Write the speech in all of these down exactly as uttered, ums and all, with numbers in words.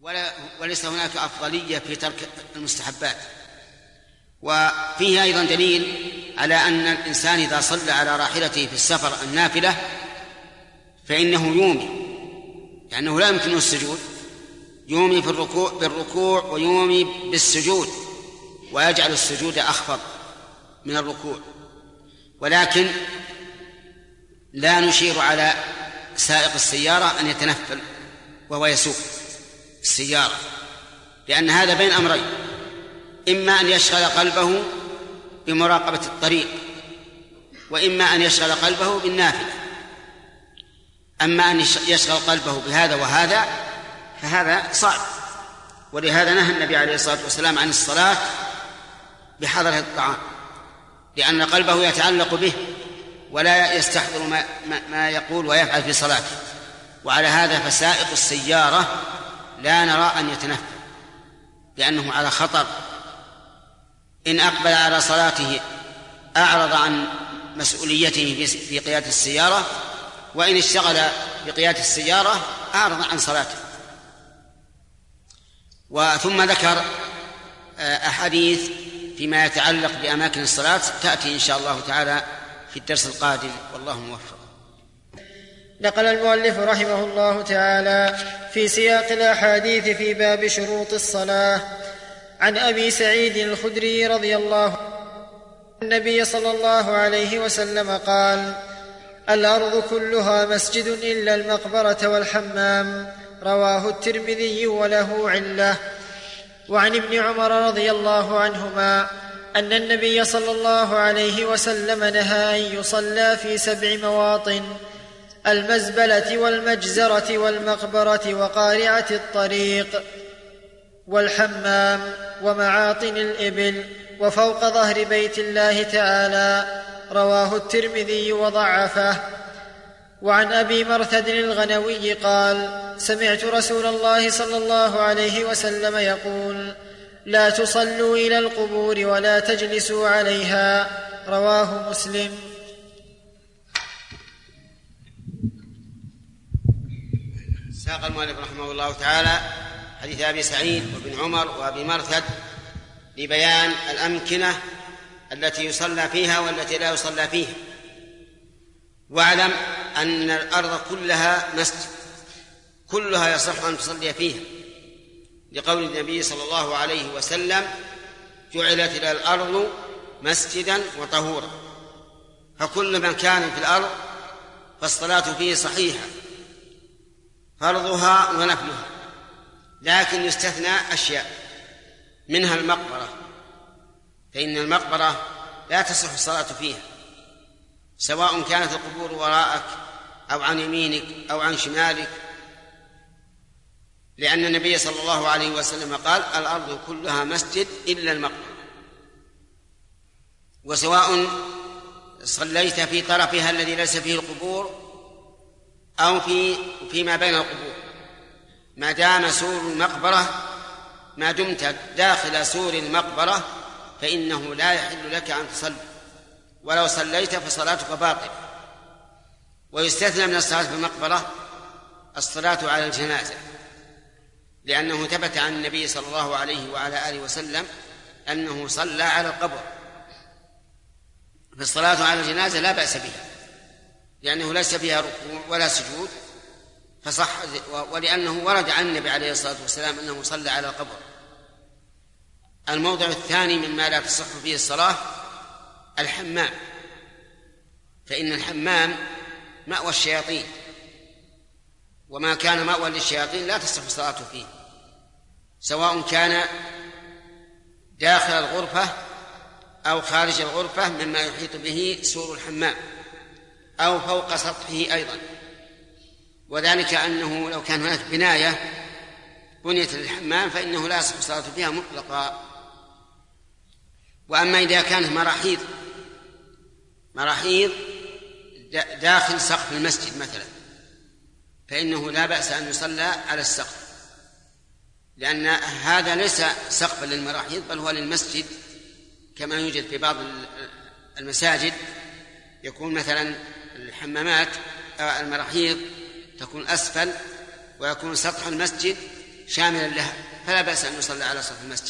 ولا وليس هناك أفضلية في ترك المستحبات. وفيه أيضا دليل على أن الإنسان إذا صلى على راحلته في السفر النافلة فإنه يومي، لأنه لا يمكنه السجود، يومي في الركوع بالركوع ويومي بالسجود، ويجعل السجود أخفض من الركوع. ولكن لا نشير على سائق السيارة أن يتنفل وهو يسوق السيارة، لأن هذا بين أمرين: إما أن يشغل قلبه بمراقبة الطريق، وإما أن يشغل قلبه بالنافلة. أما أن يشغل قلبه بهذا وهذا فهذا صعب، ولهذا نهى النبي عليه الصلاة والسلام عن الصلاة بحضرة الطعام، لأن قلبه يتعلق به ولا يستحضر ما, ما يقول ويفعل في صلاته. وعلى هذا فسائق السيارة لا نرى أن يتنفل، لأنه على خطر. إن أقبل على صلاته أعرض عن مسؤوليته في قيادة السيارة، وإن اشتغل بقيادة السيارة أعرض عن صلاته. وثم ذكر أحاديث فيما يتعلق بأماكن الصلاة تأتي إن شاء الله تعالى في الدرس القادم، والله موفق. نقل المؤلف رحمه الله تعالى في سياق الأحاديث في باب شروط الصلاة عن أبي سعيد الخدري رضي الله عنه النبي صلى الله عليه وسلم قال: الأرض كلها مسجد إلا المقبرة والحمام. رواه الترمذي وله علة. وعن ابن عمر رضي الله عنهما أن النبي صلى الله عليه وسلم نهى أن يصلى في سبع مواطن: المزبلة والمجزرة والمقبرة وقارعة الطريق والحمام ومعاطن الإبل وفوق ظهر بيت الله تعالى. رواه الترمذي وضعفه. وعن أبي مرثد الغنوي قال: سمعت رسول الله صلى الله عليه وسلم يقول: لا تصلوا إلى القبور ولا تجلسوا عليها. رواه مسلم. ساق المؤلف رحمه الله تعالى حديث أبي سعيد وابن عمر وأبي مرثد لبيان الأمكنة التي يصلى فيها والتي لا يصلى فيها. واعلم أن الأرض كلها مسجد، كلها يصح أن تصلي فيها، لقول النبي صلى الله عليه وسلم: جعلت إلى الأرض مسجدا وطهورا. فكل من كان في الأرض فالصلاة فيه صحيحة، فرضها ونفلها، لكن يستثنى أشياء، منها المقبرة، فإن المقبرة لا تصح الصلاة فيها، سواء كانت القبور وراءك أو عن يمينك أو عن شمالك، لأن النبي صلى الله عليه وسلم قال: الأرض كلها مسجد إلا المقبرة. وسواء صليت في طرفها الذي ليس فيه القبور أو في فيما بين القبور، ما دام سور المقبرة، ما دمت داخل سور المقبرة فإنه لا يحل لك أن تصلي، ولو صليت فصلاتك باطلة. ويستثنى من الصلاة في المقبرة الصلاة على الجنازة، لأنه ثبت عن النبي صلى الله عليه وعلى آله وسلم أنه صلى على القبر. فالصلاة على الجنازة لا بأس بها، لأنه ليس فيها ركوع ولا سجود فصح، ولأنه ورد عن النبي عليه الصلاة والسلام أنه صلى على القبر. الموضع الثاني مما لا تصح فيه الصلاة الحمام، فإن الحمام مأوى الشياطين، وما كان مأوى للشياطين لا تصح الصلاة فيه، سواء كان داخل الغرفة أو خارج الغرفة مما يحيط به سور الحمام أو فوق سطحه أيضا. وذلك أنه لو كان هناك بناية بنيت للحمام فإنه لا يصح الصلاة فيها مطلقا. وأما إذا كانت مراحيض مراحيض داخل سقف المسجد مثلا، فإنه لا بأس أن يصلى على السقف، لأن هذا ليس سقفا للمراحيض بل هو للمسجد، كما يوجد في بعض المساجد يكون مثلا الحمامات المراحيض تكون أسفل ويكون سطح المسجد شاملا لها فلا بأس أن يصلى على سطح المسجد.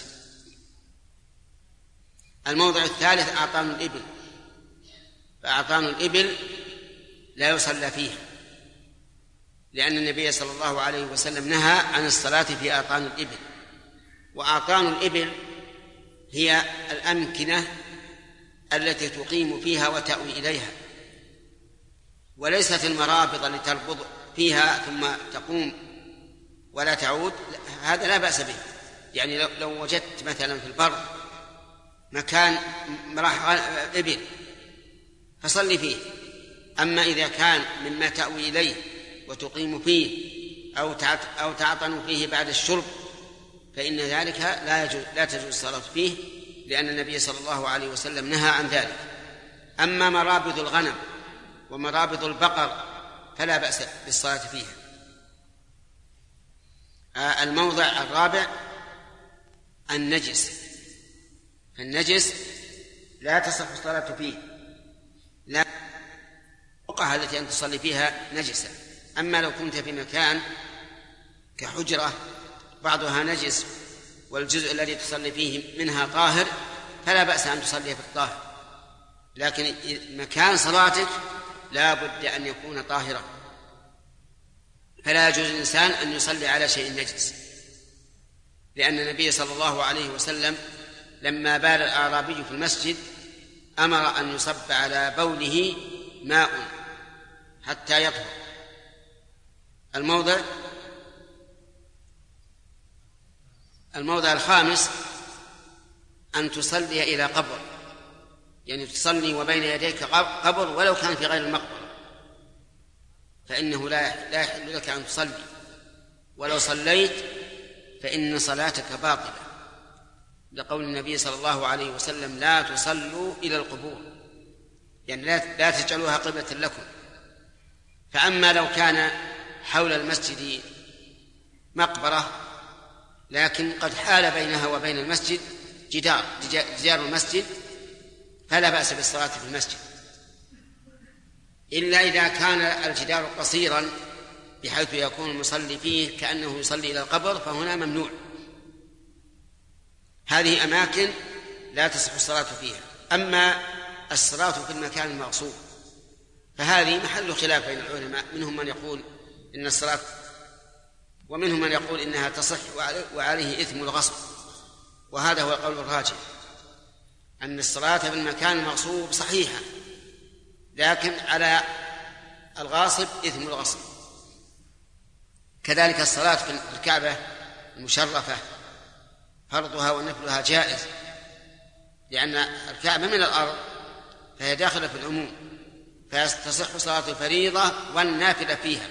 الموضع الثالث أعطان الإبل، فأعطان الإبل لا يصلى فيها، لأن النبي صلى الله عليه وسلم نهى عن الصلاة في أعطان الإبل. وأعطان الإبل هي الأمكنة التي تقيم فيها وتأوي إليها، وليست المرابط التي تربط فيها ثم تقوم ولا تعود، هذا لا بأس به. يعني لو وجدت مثلا في البر مكان راح إبل فصلي فيه. أما إذا كان مما تأوي إليه وتقيم فيه أو أو تعطن فيه بعد الشرب فإن ذلك لا يجوز لا تجوز الصلاة فيه، لأن النبي صلى الله عليه وسلم نهى عن ذلك. أما مرابض الغنم ومرابض البقر فلا بأس بالصلاة فيها. الموضع الرابع النجس، النجس لا تصح الصلاة فيه، لا البقعة التي أن تصلي فيها نجسة. أما لو كنت في مكان كحجرة بعضها نجس والجزء الذي تصلي فيه منها طاهر فلا بأس أن تصلي في الطاهر، لكن مكان صلاتك لا بد أن يكون طاهرا، فلا يجوز الإنسان أن يصلي على شيء نجس، لأن النبي صلى الله عليه وسلم لما بال الأعرابي في المسجد أمر أن يصب على بوله ماء حتى يطهر. الموضع الموضع الخامس أن تصلي إلى قبر، يعني تصلي وبين يديك قبر ولو كان في غير المقبرة، فإنه لا يحل لك أن تصلي، ولو صليت فإن صلاتك باطلة، لقول النبي صلى الله عليه وسلم لا تصلوا إلى القبور، يعني لا تجعلوها قبلة لكم. فأما لو كان حول المسجد مقبرة لكن قد حال بينها وبين المسجد جدار جدار المسجد فلا بأس بالصلاة في المسجد، إلا إذا كان الجدار قصيرا بحيث يكون المصلي فيه كأنه يصلي إلى القبر، فهنا ممنوع. هذه أماكن لا تصح الصلاة فيها. أما الصلاة في المكان المغصوب فهذه محل خلاف بين العلماء، منهم من يقول إن الصلاة ومنهم من يقول إنها تصح وعليه إثم الغصب، وهذا هو القول الراجح، أن الصلاة في المكان المغصوب صحيحة، لكن على الغاصب إثم الغصب. كذلك الصلاة في الكعبة المشرفة فرضها ونفلها جائز، لأن الكعبة من الأرض فهي داخلة في العموم، فتصح صلاة الفريضة والنافلة فيها.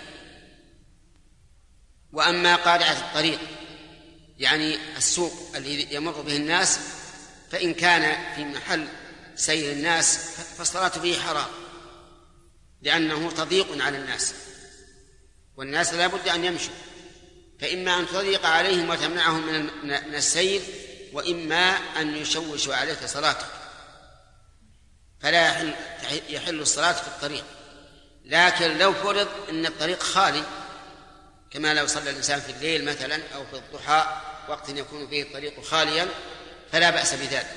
وأما قارعة الطريق يعني السوق الذي يمر به الناس فإن كان في محل سير الناس فالصلاة فيه حرام، لأنه تضييق على الناس، والناس لا بد أن يمشوا، فإما أن تضيق عليهم وتمنعهم من السير، وإما أن يشوشوا عليك صلاتك، فلا يحل, يحل الصلاة في الطريق. لكن لو فرض أن الطريق خالي كما لو صلى الإنسان في الليل مثلا أو في الضحى وقت يكون فيه الطريق خاليا فلا بأس بذلك،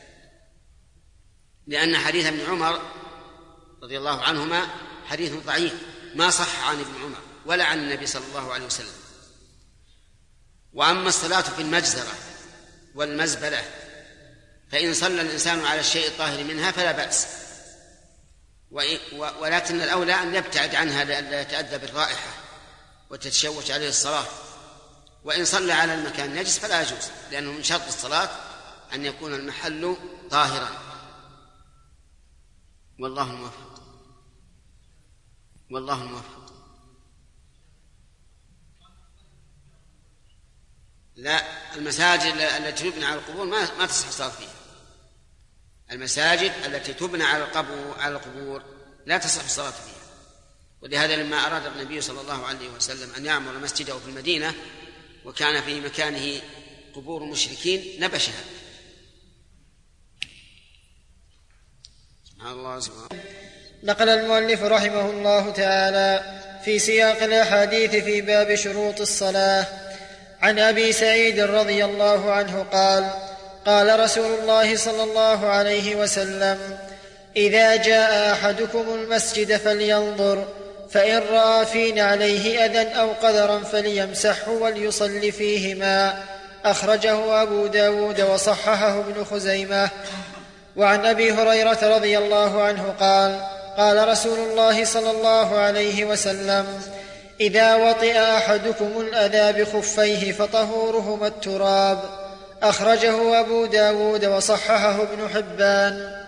لأن حديث ابن عمر رضي الله عنهما حديث ضعيف ما صح عن ابن عمر ولا عن النبي صلى الله عليه وسلم. وأما الصلاة في المجزرة والمزبلة فإن صلى الإنسان على الشيء الطاهر منها فلا بأس، ولكن الأولى أن يبتعد عنها لئلا يتأذى بالرائحة وتتشوش عليه الصلاة. وإن صلى على المكان النجس فلا يجوز، لأنه من شرط الصلاة أن يكون المحل طاهرا. والله الموفق والله الموفق لا، المساجد التي تبنى على القبور ما ما تصح الصلاة فيها. المساجد التي تبنى على القبور على القبور لا تصح الصلاة فيها. ولهذا لما أراد النبي صلى الله عليه وسلم أن يعمر مسجده في المدينة وكان في مكانه قبور مشركين نبشها. الله سبحانه. نقل المؤلف رحمه الله تعالى في سياق الأحاديث في باب شروط الصلاة عن أبي سعيد رضي الله عنه قال قال رسول الله صلى الله عليه وسلم إذا جاء أحدكم المسجد فلينظر فإن رأى في نعليه أذى أو قذرا فليمسحه وليصلي فيهما. أخرجه أبو داود وصححه ابن خزيمة. وعن أبي هريرة رضي الله عنه قال قال رسول الله صلى الله عليه وسلم إذا وطئ أحدكم الأذى بخفيه فطهورهما التراب. أخرجه أبو داود وصححه ابن حبان.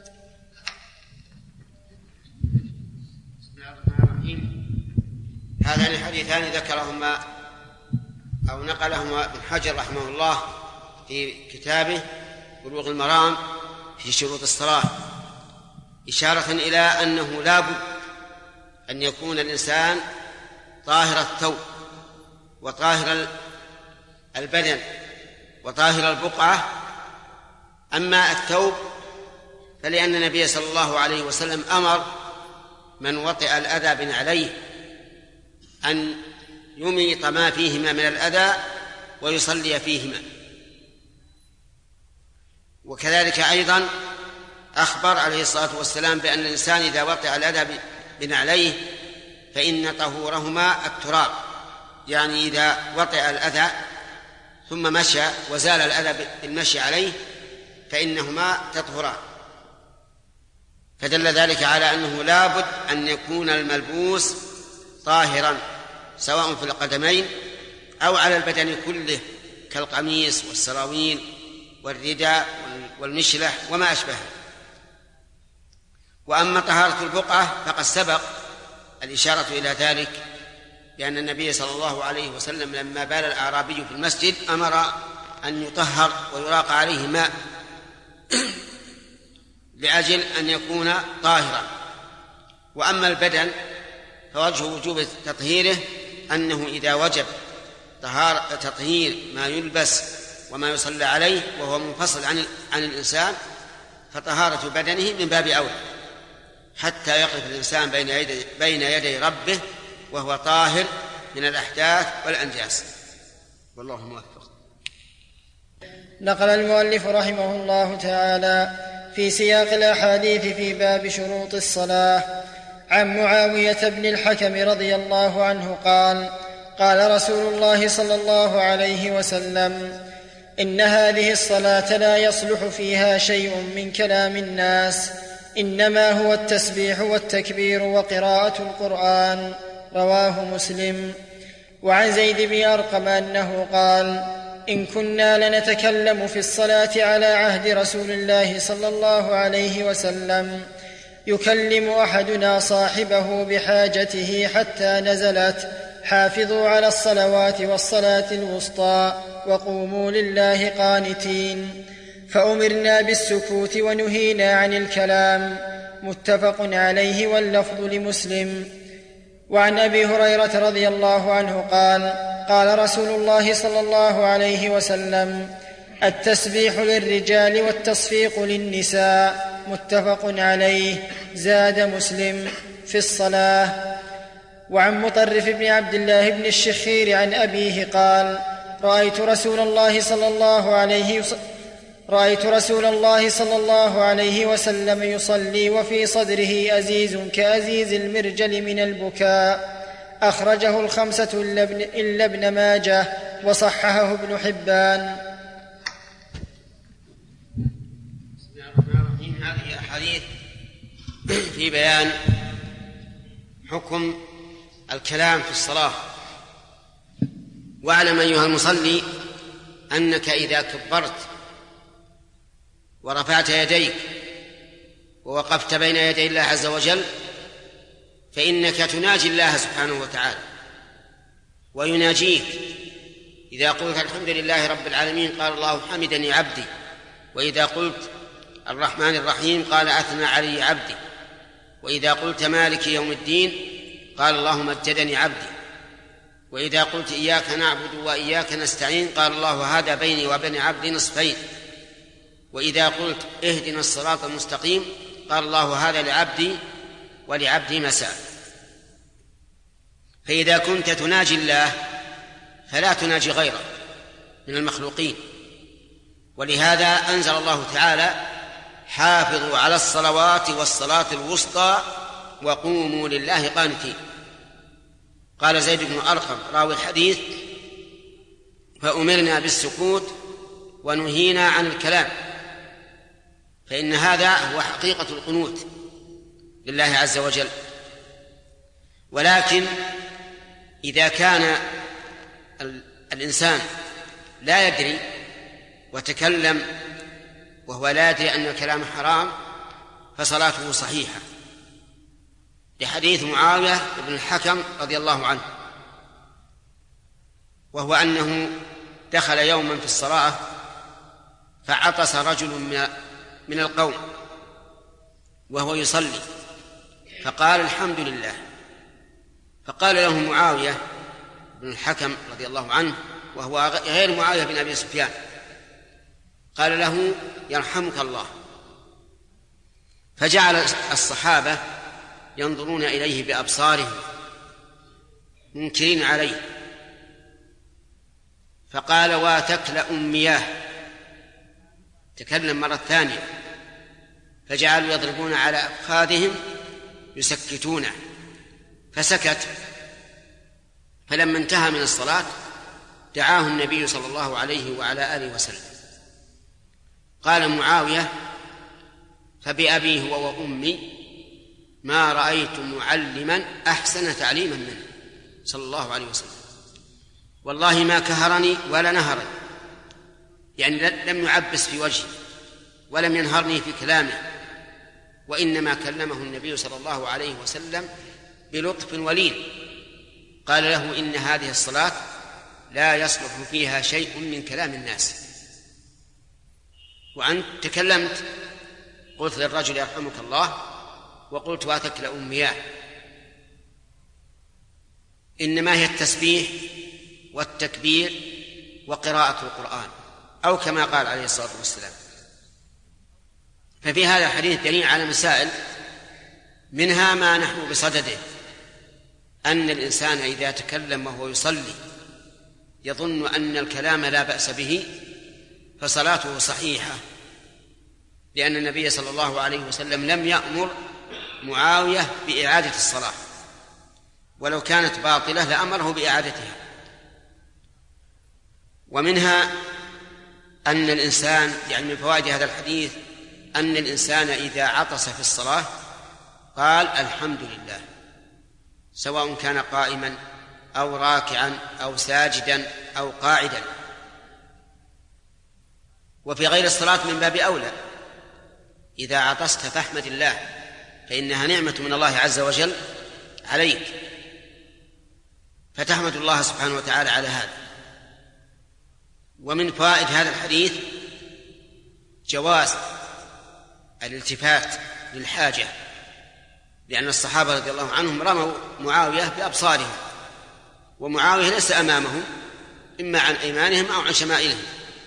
هذان الحديثان ذكرهما أو نقلهما ابن حجر رحمه الله في كتابه بلوغ المرام في شروط الصلاة، إشارة إلى أنه لا بد أن يكون الإنسان طاهر الثوب وطاهر البدن وطاهر البقعة. أما الثوب فلأن النبي صلى الله عليه وسلم أمر من وطئ الأذى بنعليه أن يميط ما فيهما من الأذى ويصلي فيهما. وكذلك أيضا أخبر عليه الصلاة والسلام بأن الإنسان إذا وطئ الأذى بنعليه فإن طهورهما التراب، يعني إذا وطئ الأذى ثم مشى وزال الأذى بالمشي عليه فإنهما تطهران. فدل ذلك على أنه لا بد أن يكون الملبوس طاهرا سواء في القدمين أو على البدن كله كالقميص والسراويل والرداء والمشلح وما أشبهه. وأما طهارة البقعة فقد سبق الإشارة إلى ذلك بأن النبي صلى الله عليه وسلم لما بال الأعرابي في المسجد أمر أن يطهر ويراق عليه ماء لأجل أن يكون طاهرا. وأما البدن فوجه وجوب تطهيره أنه إذا وجب طهارة تطهير ما يلبس وما يصلى عليه وهو منفصل عن عن الإنسان فطهارة بدنه من باب أولى حتى يقف الإنسان بين يدي بين يدي ربه وهو طاهر من الأحداث والأنجاس. والله موفق. نقل المؤلف رحمه الله تعالى في سياق الأحاديث في باب شروط الصلاة عن معاوية بن الحكم رضي الله عنه قال قال رسول الله صلى الله عليه وسلم إن هذه الصلاة لا يصلح فيها شيء من كلام الناس، إنما هو التسبيح والتكبير وقراءة القرآن. رواه مسلم. وعن زيد بن أرقم أنه قال إن كنا لنتكلم في الصلاة على عهد رسول الله صلى الله عليه وسلم يكلم أحدنا صاحبه بحاجته حتى نزلت حافظوا على الصلوات والصلاة الوسطى وقوموا لله قانتين، فأمرنا بالسكوت ونهينا عن الكلام. متفق عليه واللفظ لمسلم. وعن أبي هريرة رضي الله عنه قال قال رسول الله صلى الله عليه وسلم التسبيح للرجال والتصفيق للنساء. متفق عليه. زاد مسلم في الصلاة. وعن مطرف بن عبد الله بن الشخير عن أبيه قال رأيت رسول الله صلى الله عليه وسلم رأيت رسول الله صلى الله عليه وسلم يصلي وفي صدره أزيز كأزيز المرجل من البكاء. أخرجه الخمسة إلا ابن ماجه وصححه ابن حبان. هذه أحاديث في بيان حكم الكلام في الصلاة. واعلم أيها المصلي أنك إذا كبرت ورفعت يديك ووقفت بين يدي الله عز وجل فإنك تناجي الله سبحانه وتعالى ويناجيك. إذا قلت الحمد لله رب العالمين قال الله حمدني عبدي، وإذا قلت الرحمن الرحيم قال أثنى علي عبدي، وإذا قلت مالك يوم الدين قال الله مجدني عبدي، وإذا قلت إياك نعبد وإياك نستعين قال الله هذا بيني وبين عبدي نصفين، وإذا قلت اهدنا الصراط المستقيم قال الله هذا لعبدي ولعبدي مساء. فإذا كنت تناجي الله فلا تناجي غيره من المخلوقين. ولهذا أنزل الله تعالى: حافظوا على الصلوات والصلاة الوسطى وقوموا لله قانتين. قال زيد بن أرقم راوي الحديث: فأمرنا بالسكوت ونهينا عن الكلام، فإن هذا هو حقيقة القنوت لله عز وجل. ولكن إذا كان الإنسان لا يدري وتكلم وهو لا يدري أن الكلام حرام فصلاته صحيحة، لحديث معاوية بن الحكم رضي الله عنه، وهو أنه دخل يوما في الصلاة فعطس رجل من القوم وهو يصلي فقال: الحمد لله. فقال له معاوية بن الحكم رضي الله عنه، وهو غير معاوية بن أبي سفيان، قال له: يرحمك الله. فجعل الصحابة ينظرون إليه بأبصارهم منكرين عليه، فقال: واتكل مياه. تكلم مرة ثانية، فجعلوا يضربون على أفخاذهم يسكتونه، فسكت. فلما انتهى من الصلاة دعاه النبي صلى الله عليه وعلى آله وسلم. قال معاوية: فبأبي هو وأمي ما رأيت معلما أحسن تعليما منه صلى الله عليه وسلم، والله ما كهرني ولا نهرني، يعني لم يعبس في وجهي ولم ينهرني في كلامه، وإنما كلمه النبي صلى الله عليه وسلم بلطف ولين. قال له: إن هذه الصلاة لا يصلح فيها شيء من كلام الناس، وأنت تكلمت، قلت للرجل: يرحمك الله، وقلت: واتكل مياه. إنما هي التسبيح والتكبير وقراءة القرآن، أو كما قال عليه الصلاة والسلام. ففي هذا الحديث دليل على مسائل، منها ما نحن بصدده، أن الإنسان إذا تكلم وهو يصلي يظن أن الكلام لا بأس به فصلاته صحيحة، لأن النبي صلى الله عليه وسلم لم يأمر معاوية بإعادة الصلاة، ولو كانت باطلة لأمره بإعادتها. ومنها أن الإنسان، يعني من فوائد هذا الحديث، أن الإنسان إذا عطس في الصلاة قال: الحمد لله، سواء كان قائما أو راكعا أو ساجدا أو قاعدا. وفي غير الصلاة من باب أولى، إذا عطست فاحمد الله، فإنها نعمة من الله عز وجل عليك، فتحمد الله سبحانه وتعالى على هذا. ومن فوائد هذا الحديث جواز الالتفات للحاجة، لأن الصحابة رضي الله عنهم رموا معاوية بأبصارهم، ومعاوية ليس أمامهم، إما عن أيمانهم أو عن شمائلهم.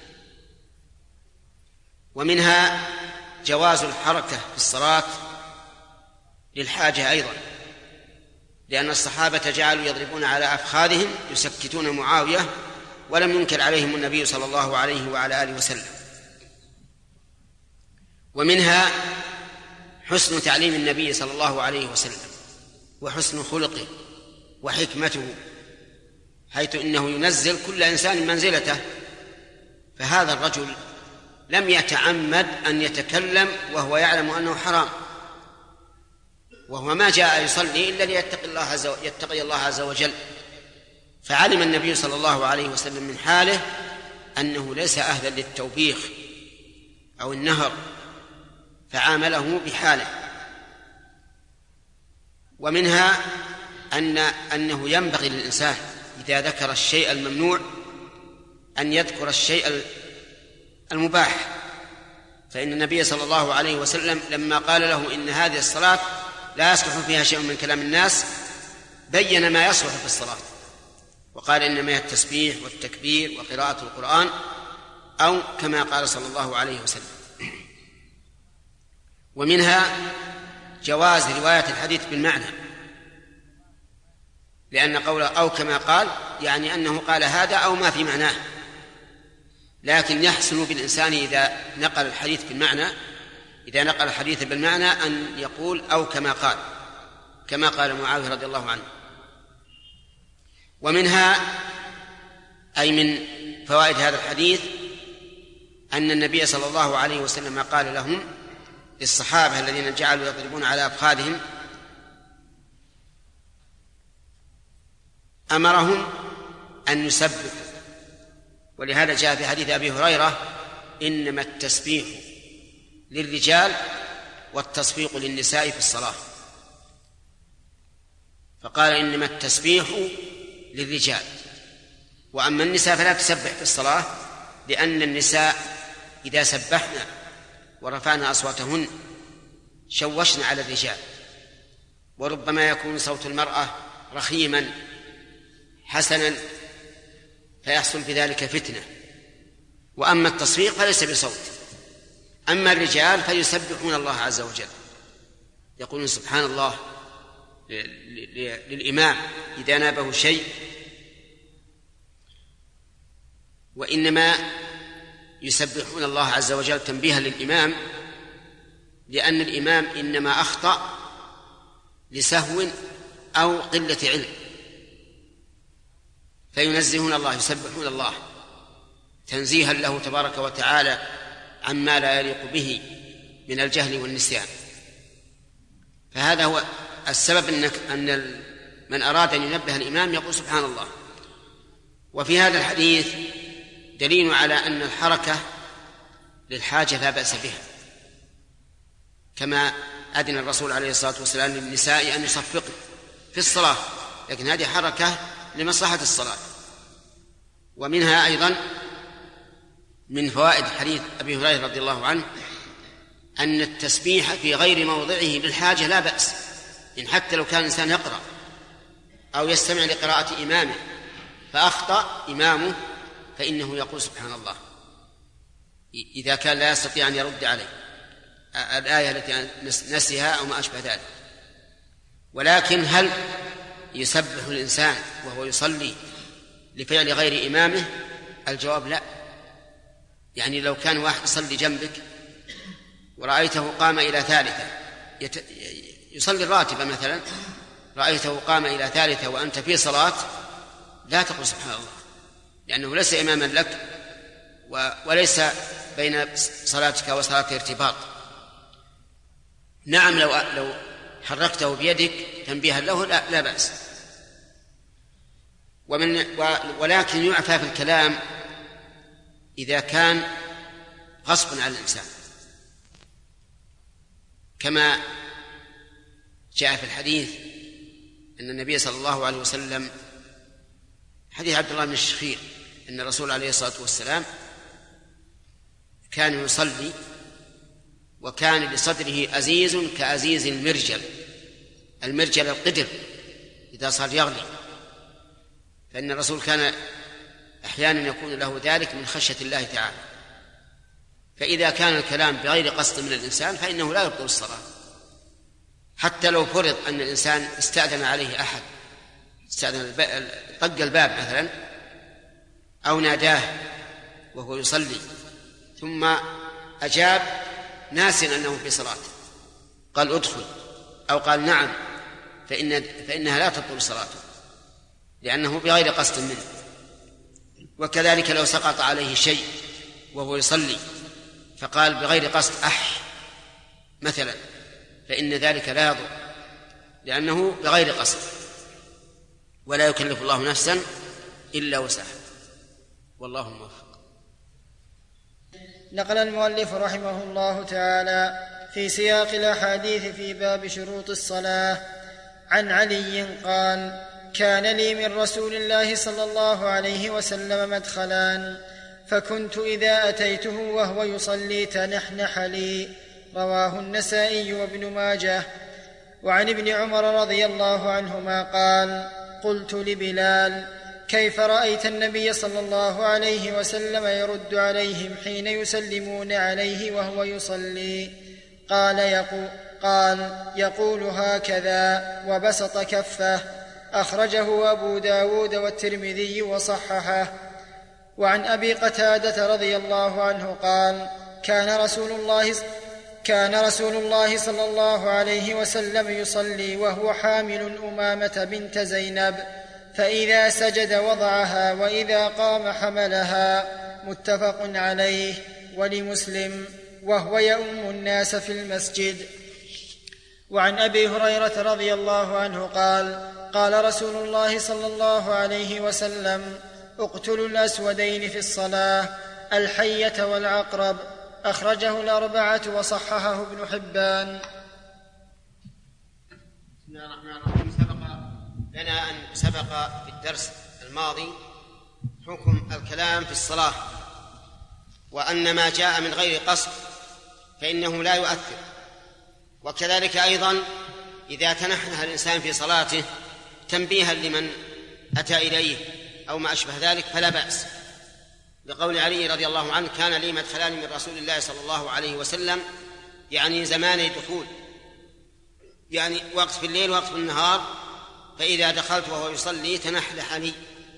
ومنها جواز الحركة في الصلاة للحاجة أيضا، لأن الصحابة جعلوا يضربون على أفخاذهم يسكتون معاوية، ولم ينكر عليهم النبي صلى الله عليه وعلى آله وسلم. ومنها حسن تعليم النبي صلى الله عليه وسلم وحسن خلقه وحكمته، حيث إنه ينزل كل إنسان منزلته. فهذا الرجل لم يتعمد أن يتكلم وهو يعلم أنه حرام، وهو ما جاء يصلي إلا ليتقي الله عز وجل يتقي الله عز وجل. فعلم النبي صلى الله عليه وسلم من حاله أنه ليس أهلا للتوبيخ أو النهر، فعامله بحاله. ومنها أن أنه ينبغي للإنسان إذا ذكر الشيء الممنوع أن يذكر الشيء المباح، فإن النبي صلى الله عليه وسلم لما قال له إن هذه الصلاة لا يصلح فيها شيء من كلام الناس بين ما يصلح في الصلاة، وقال إنما هي التسبيح والتكبير وقراءة القرآن، أو كما قال صلى الله عليه وسلم. ومنها جواز رواية الحديث بالمعنى، لأن قوله أو كما قال يعني أنه قال هذا أو ما في معناه، لكن يحسن بالإنسان إذا نقل الحديث بالمعنى إذا نقل الحديث بالمعنى أن يقول أو كما قال، كما قال معاوية رضي الله عنه. ومنها أي من فوائد هذا الحديث أن النبي صلى الله عليه وسلم قال لهم للصحابة الذين جعلوا يضربون على أفخاذهم أمرهم أن يسبحوا، ولهذا جاء في حديث أبي هريرة إنما التسبيح للرجال والتصفيق للنساء في الصلاة، فقال إنما التسبيح للرجال، وأما النساء فلا تسبح في الصلاة، لأن النساء إذا سبحنا ورفعنا أصواتهن شوشنا على الرجال، وربما يكون صوت المرأة رخيما حسنا فيحصل بذلك فتنة. وأما التصفيق فليس بصوت. أما الرجال فيسبحون الله عز وجل، يقولون سبحان الله للإمام إذا نابه شيء، وإنما يسبحون الله عز وجل تنبيها للإمام، لأن الإمام إنما أخطأ لسهو أو قلة علم، فينزهون الله يسبحون الله تنزيها له تبارك وتعالى عما لا يليق به من الجهل والنسيان. فهذا هو السبب أنك أن من أراد أن ينبه الإمام يقول سبحان الله. وفي هذا الحديث دليل على أن الحركة للحاجة لا بأس بها، كما أذن الرسول عليه الصلاة والسلام للنساء أن يصفقن في الصلاة، لكن هذه حركة لمصلحة الصلاة. ومنها أيضا من فوائد حديث أبي هريرة رضي الله عنه أن التسبيح في غير موضعه للحاجة لا بأس، إن حتى لو كان الإنسان يقرأ أو يستمع لقراءة إمامه فأخطأ إمامه فإنه يقول سبحان الله إذا كان لا يستطيع أن يرد عليه الآية التي نسيها أو ما أشبه ذلك. ولكن هل يسبح الإنسان وهو يصلي لفعل غير إمامه؟ الجواب لا. يعني لو كان واحد يصلي جنبك ورأيته قام إلى ثالثة يت... يصلي الراتبة مثلا، رأيته قام إلى ثالثة وأنت في صلاة، لا تقول سبحان الله، لأنه ليس إماما لك و... وليس بين صلاتك وصلاته ارتباط. نعم لو لو حركته بيدك تنبيها له لا, لا بأس. ومن و... ولكن يعفى في الكلام إذا كان غصبا على الإنسان، كما جاء في الحديث أن النبي صلى الله عليه وسلم حديث عبد الله بن الشخير أن الرسول عليه الصلاة والسلام كان يصلي وكان لصدره أزيز كأزيز المرجل، المرجل القدر إذا صار يغلي، فإن الرسول كان أحيانا يكون له ذلك من خشية الله تعالى. فإذا كان الكلام بغير قصد من الإنسان فإنه لا يبطل الصلاة، حتى لو فرض أن الإنسان استأذن عليه أحد، استأذن طق الباب مثلا أو ناداه وهو يصلي ثم أجاب ناسا أنه في صلاة، قال ادخل أو قال نعم، فإن فإنها لا تبطل صلاته لأنه بغير قصد منه. وكذلك لو سقط عليه شيء وهو يصلي فقال بغير قصد أح مثلا، فإن ذلك لا يضر لأنه بغير قصد، ولا يكلف الله نفسا إلا وسعها، والله موفق. نقل المؤلف رحمه الله تعالى في سياق الأحاديث في باب شروط الصلاة عن علي قال: كان لي من رسول الله صلى الله عليه وسلم مدخلان، فكنت إذا أتيته وهو يصلي تنحنح لي. رواه النسائي وابن ماجه. وعن ابن عمر رضي الله عنهما قال: قلت لبلال: كيف رأيت النبي صلى الله عليه وسلم يرد عليهم حين يسلمون عليه وهو يصلي؟ قال يقول, قال يقول هكذا وبسط كفه. أخرجه أبو داود والترمذي وصححه. وعن أبي قتادة رضي الله عنه قال: كان رسول الله كان رسول الله صلى الله عليه وسلم يصلي وهو حامل أمامة بنت زينب، فإذا سجد وضعها وإذا قام حملها. متفق عليه. ولمسلم: وهو يؤم الناس في المسجد. وعن أبي هريرة رضي الله عنه قال: قال رسول الله صلى الله عليه وسلم: اقتلوا الأسودين في الصلاة، الحية والعقرب. أخرجه الأربعة وصححه ابن حبان. بسم الله الرحمن الرحيم. سبق لنا أن سبق في الدرس الماضي حكم الكلام في الصلاة، وأن ما جاء من غير قصد فإنه لا يؤثر، وكذلك أيضا إذا تنحنح الإنسان في صلاته تنبيها لمن أتى إليه أو ما أشبه ذلك فلا بأس، لقول علي رضي الله عنه: كان لي مدخلان من رسول الله صلى الله عليه وسلم، يعني زمان دخول، يعني وقت في الليل ووقت في النهار، فإذا دخلت وهو يصلي تنحنحني،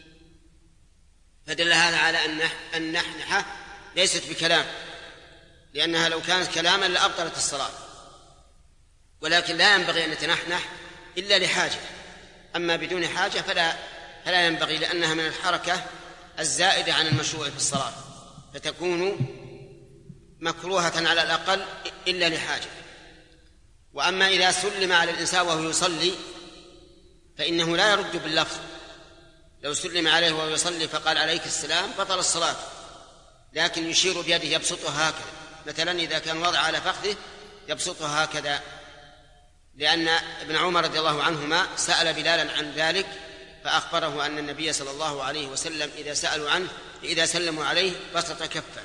فدل هذا على أن النحنحة ليست بكلام، لأنها لو كانت كلاما لأبطلت الصلاة، ولكن لا ينبغي أن نتنحنح إلا لحاجة، أما بدون حاجة فلا, فلا ينبغي، لأنها من الحركة الزائدة عن المشروع في الصلاة، فتكون مكروهة على الأقل إلا لحاجة. وأما إذا سلم على الإنسان وهو يصلي فإنه لا يرد باللفظ، لو سلم عليه وهو يصلي فقال عليك السلام بطل الصلاة، لكن يشير بيده يبسطها هكذا، مثلا إذا كان وضع على فخذه يبسطها هكذا، لأن ابن عمر رضي الله عنهما سأل بلالا عن ذلك فأخبره أن النبي صلى الله عليه وسلم إذا سألوا عنه إذا سلموا عليه بسط كفه.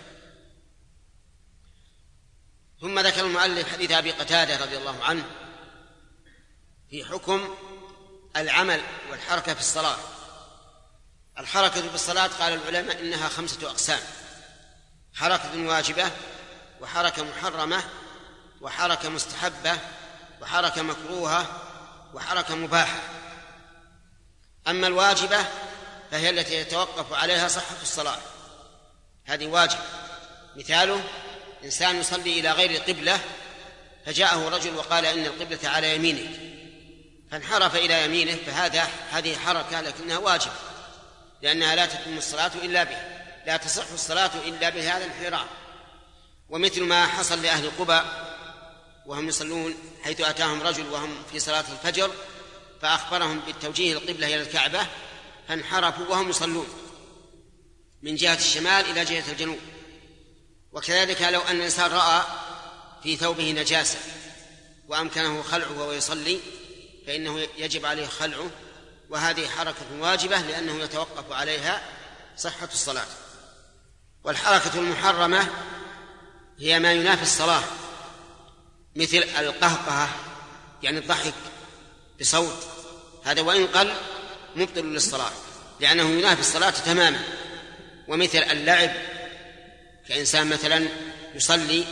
ثم ذكر المؤلف حديث أبي قتادة رضي الله عنه في حكم العمل والحركة في الصلاة. الحركة في الصلاة قال العلماء إنها خمسة أقسام: حركة واجبة، وحركة محرمة، وحركة مستحبة، وحركة مكروهة، وحركة مباحة. أما الواجبة فهي التي يتوقف عليها صحة الصلاة، هذه واجب. مثاله: إنسان يصلي إلى غير القبلة فجاءه رجل وقال إن القبلة على يمينك، فانحرف إلى يمينه، فهذا هذه حركة لكنها واجب، لأنها لا تتم الصلاة إلا به، لا تصح الصلاة إلا بهذا الانحراف. ومثل ما حصل لأهل قباء وهم يصلون حيث أتاهم رجل وهم في صلاة الفجر فأخبرهم بالتوجيه القبلة إلى الكعبة فانحرفوا وهم يصلون من جهة الشمال إلى جهة الجنوب. وكذلك لو أن الإنسان رأى في ثوبه نجاسة وأمكنه خلعه وهو يصلي فإنه يجب عليه خلعه، وهذه حركة واجبة لأنه يتوقف عليها صحة الصلاة. والحركة المحرمة هي ما ينافي الصلاة، مثل القهقهة، يعني الضحك بصوت، هذا وإن قل مبطل للصلاة لأنه ينافي الصلاة تماما. ومثل اللعب، كإنسان مثلا يصلي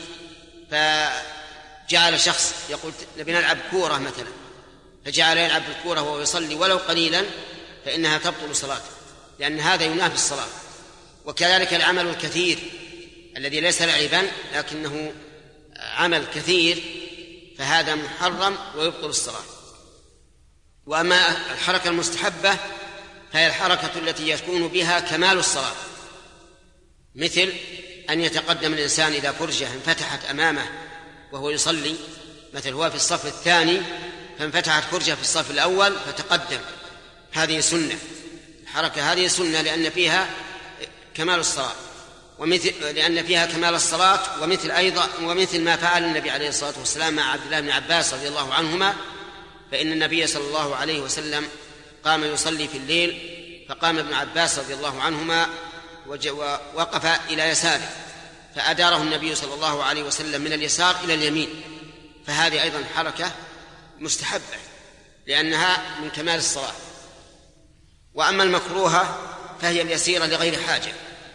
فجعل شخص يقول نبي نلعب كورة مثلا، فجعل يلعب بالكورة وهو يصلي ولو قليلا فإنها تبطل صلاته، لأن هذا ينافي الصلاة. وكذلك العمل الكثير الذي ليس لعبا لكنه عمل كثير فهذا محرم ويبطل الصلاة. وأما الحركة المستحبة فهي الحركة التي يكون بها كمال الصلاة، مثل أن يتقدم الإنسان إلى فرجة انفتحت أمامه وهو يصلي، مثل هو في الصف الثاني فانفتحت فرجة في الصف الأول فتقدم، هذه سنة، الحركة هذه سنة لأن فيها كمال الصلاة، ومثل لأن فيها كمال الصلاة. ومثل أيضا ومثل ما فعل النبي عليه الصلاة والسلام مع عبد الله بن عباس رضي الله عنهما، فإن النبي صلى الله عليه وسلم قام يصلي في الليل فقام ابن عباس رضي الله عنهما ووقف إلى يساره فأداره النبي صلى الله عليه وسلم من اليسار إلى اليمين، فهذه أيضا حركة مستحبة لأنها من كمال الصلاة. وأما المكروهة فهي اليسيرة لغير حاجة،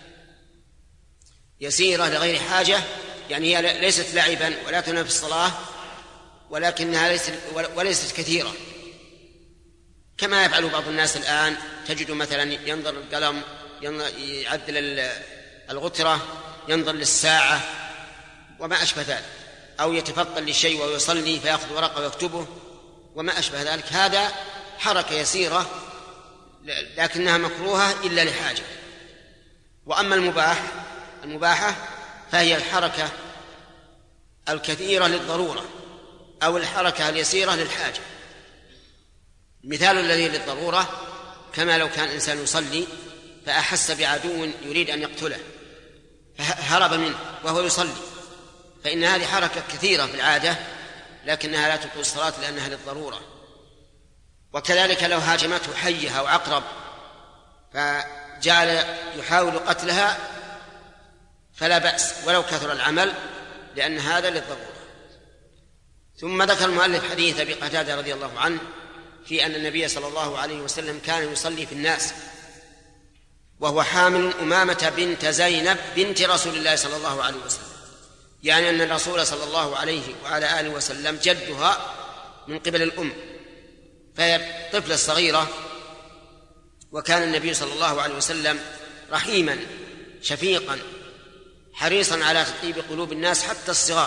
يسيرة لغير حاجة يعني هي ليست لعبا ولا تنافي الصلاة، ولكنها ليست وليست كثيرة، كما يفعل بعض الناس الآن، تجد مثلا ينظر القلم، يعدل الغترة، ينظر للساعة وما أشبه ذلك، أو يتفطن لشيء ويصلي فيأخذ ورقة ويكتبه وما أشبه ذلك. هذا حركة يسيرة لكنها مكروهة إلا لحاجة. وأما المباح المباحة فهي الحركة الكثيرة للضرورة أو الحركة اليسيرة للحاجة. مثال الذي للضرورة كما لو كان إنسان يصلي فأحس بعدو يريد أن يقتله فهرب منه وهو يصلي، فإن هذه حركة كثيرة في العادة لكنها لا تبطل الصلاة لأنها للضرورة. وكذلك لو هاجمته حية أو عقرب فجعل يحاول قتلها فلا بأس ولو كثر العمل لأن هذا للضرورة. ثم ذكر المؤلف حديث أبي قتادة رضي الله عنه في أن النبي صلى الله عليه وسلم كان يصلي في الناس وهو حامل أمامة بنت زينب بنت رسول الله صلى الله عليه وسلم، يعني أن الرسول صلى الله عليه وعلى آله وسلم جدها من قبل الأم، فهي طفلة صغيرة. وكان النبي صلى الله عليه وسلم رحيما شفيقا حريصا على تطيب قلوب الناس حتى الصغار،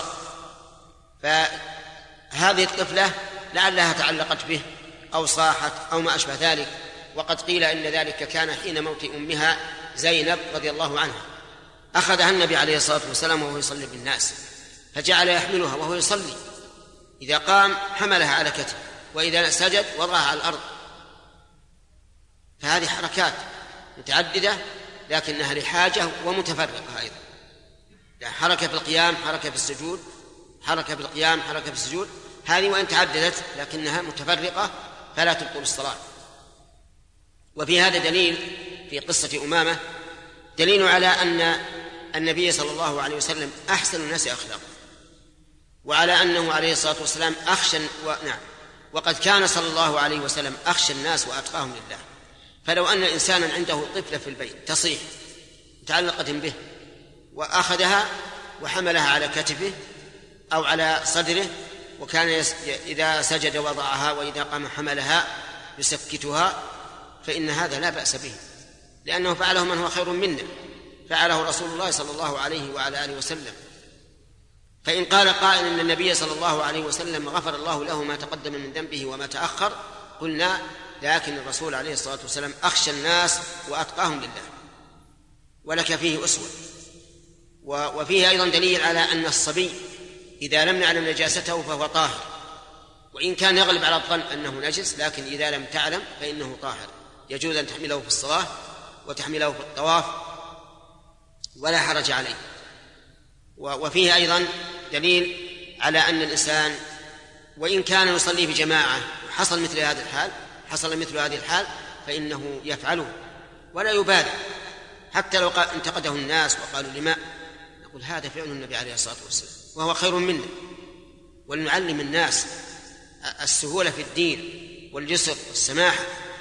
فهذه الطفلة لعلها تعلقت به أو صاحت أو ما أشبه ذلك. وقد قيل إن ذلك كان حين موت أمها زينب رضي الله عنها، أخذها النبي عليه الصلاة والسلام وهو يصلي بالناس فجعل يحملها وهو يصلي، إذا قام حملها على كتفه وإذا سجد وضعها على الأرض. فهذه حركات متعددة لكنها لحاجة ومتفرقة أيضا، يعني حركة في القيام، حركة في السجود، حركة في القيام، حركة في السجود، هذه وإن تعددت لكنها متفرقة فلا تبطل الصلاة. وفي هذا دليل في قصة أمامة دليل على أن النبي صلى الله عليه وسلم أحسن الناس أخلاقا، وعلى أنه عليه الصلاة والسلام أخشى و... نعم وقد كان صلى الله عليه وسلم أخشى الناس وأتقاهم لله. فلو أن إنسانا عنده طفلة في البيت تصيح متعلقة به وأخذها وحملها على كتفه أو على صدره وكان يس... إذا سجد وضعها وإذا قام حملها يسكتها، فإن هذا لا بأس به لأنه فعله من هو خير منا، فعله رسول الله صلى الله عليه وعلى آله وسلم. فإن قال قائل إن النبي صلى الله عليه وسلم غفر الله له ما تقدم من ذنبه وما تأخر، قلنا لكن الرسول عليه الصلاة والسلام أخشى الناس وأتقاهم لله، ولك فيه أسوة. وفيه أيضا دليل على أن الصبي إذا لم نعلم نجاسته فهو طاهر، وإن كان يغلب على الظن أنه نجس لكن إذا لم تعلم فإنه طاهر، يجوز أن تحمله في الصلاة وتحمله في الطواف ولا حرج عليه. وفيه أيضا دليل على أن الإنسان وإن كان يصلي في جماعة حصل مثل هذا الحال حصل مثل هذه الحال فإنه يفعله ولا يبالي، حتى لو انتقده الناس وقالوا لما، نقول هذا فعل النبي عليه الصلاة والسلام وهو خير منا. ولنعلم الناس السهولة في الدين واليسر والسماحة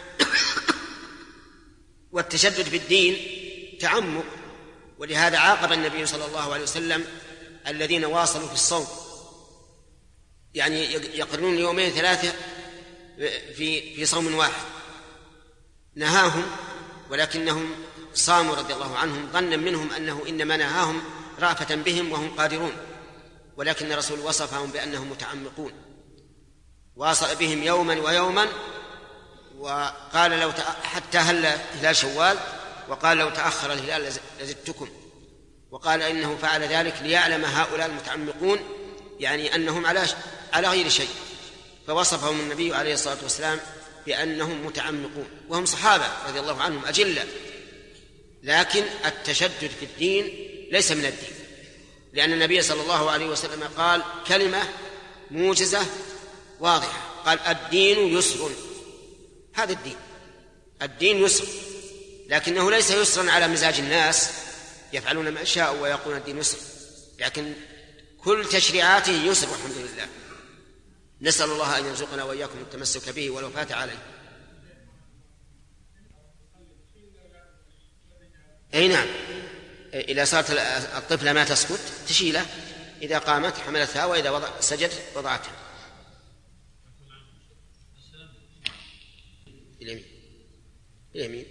والتشدد في الدين تعمق. ولهذا عاقب النبي صلى الله عليه وسلم الذين واصلوا في الصوم، يعني يقرنون يومين ثلاثة في في صوم واحد، نهاهم ولكنهم صاموا رضي الله عنهم ظنا منهم أنه إنما نهاهم رأفة بهم وهم قادرون، ولكن الرسول وصفهم بأنهم متعمقون، واصل بهم يوما ويوما وقال لو حتى هل هلال شوال، وقال لو تأخر الهلال لزدتكم، وقال إنه فعل ذلك ليعلم هؤلاء المتعمقون يعني أنهم على على غير شيء، فوصفهم النبي عليه الصلاة والسلام بأنهم متعمقون وهم صحابة رضي الله عنهم أجلة. لكن التشدد في الدين ليس من الدين، لأن النبي صلى الله عليه وسلم قال كلمة موجزة واضحة، قال الدين يسر. هذا الدين، الدين يسر، لكنه ليس يسرا على مزاج الناس يفعلون ما شاءوا ويقولون الدين يسر، لكن كل تشريعاته يسر والحمد لله. نسأل الله أن يرزقنا وإياكم التمسك به والوفاة عليه. أي نعم، إذا صارت الطفلة ما تسكت تشيله، إذا قامت حملتها وإذا وضع سجد وضعتها. باليمين باليمين.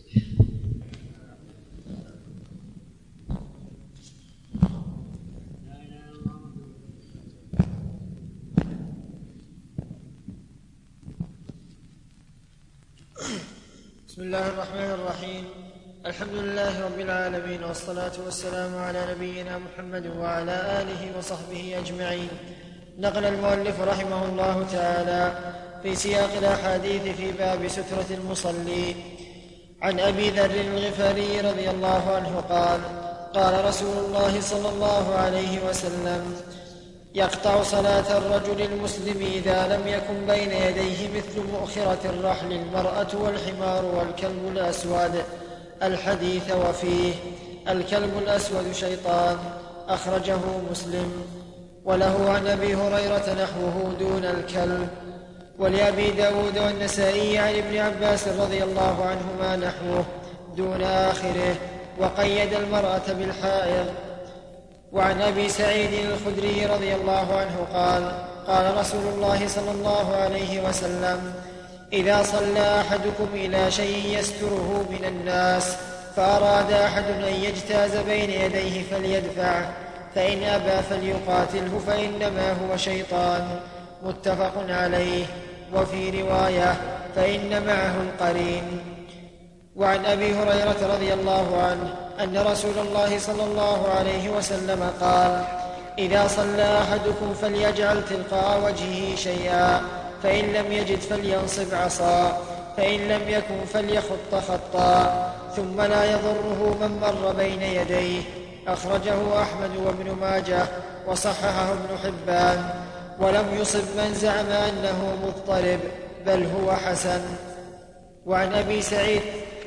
بسم الله الرحمن الرحيم. الحمد لله رب العالمين، والصلاة والسلام على نبينا محمد وعلى آله وصحبه أجمعين. نقل المؤلف رحمه الله تعالى في سياق الأحاديث في باب سترة المصلي عن أبي ذر الغفاري رضي الله عنه قال: قال رسول الله صلى الله عليه وسلم: يقطع صلاة الرجل المسلم إذا لم يكن بين يديه مثل مؤخرة الرحل المرأة والحمار والكلب الأسود. الحديث وفيه: الكلب الأسود شيطان. أخرجه مسلم. وله عن أبي هريرة نحوه دون الكلب. ولأبي داود والنسائي عن ابن عباس رضي الله عنهما نحوه دون آخره، وقيد المرأة بالحائض. وعن أبي سعيد الخدري رضي الله عنه قال: قال رسول الله صلى الله عليه وسلم: إذا صلى أحدكم إلى شيء يستره من الناس فأراد أحد أن يجتاز بين يديه فليدفعه، فإن أبى فليقاتله فإنما هو شيطان. متفق عليه. وفي رواية: فإن معه القرين. وعن أبي هريرة رضي الله عنه أن رسول الله صلى الله عليه وسلم قال: إذا صلى أحدكم فليجعل تلقاء وجهه شيئا، فإن لم يجد فلينصب عصا، فإن لم يكن فليخط خطا، ثم لا يضره من مر بين يديه. أخرجه أحمد وابن ماجه وصححه ابن حبان. ولم يصب من زعم أنه مضطرب، بل هو حسن. وعن أبي سعيد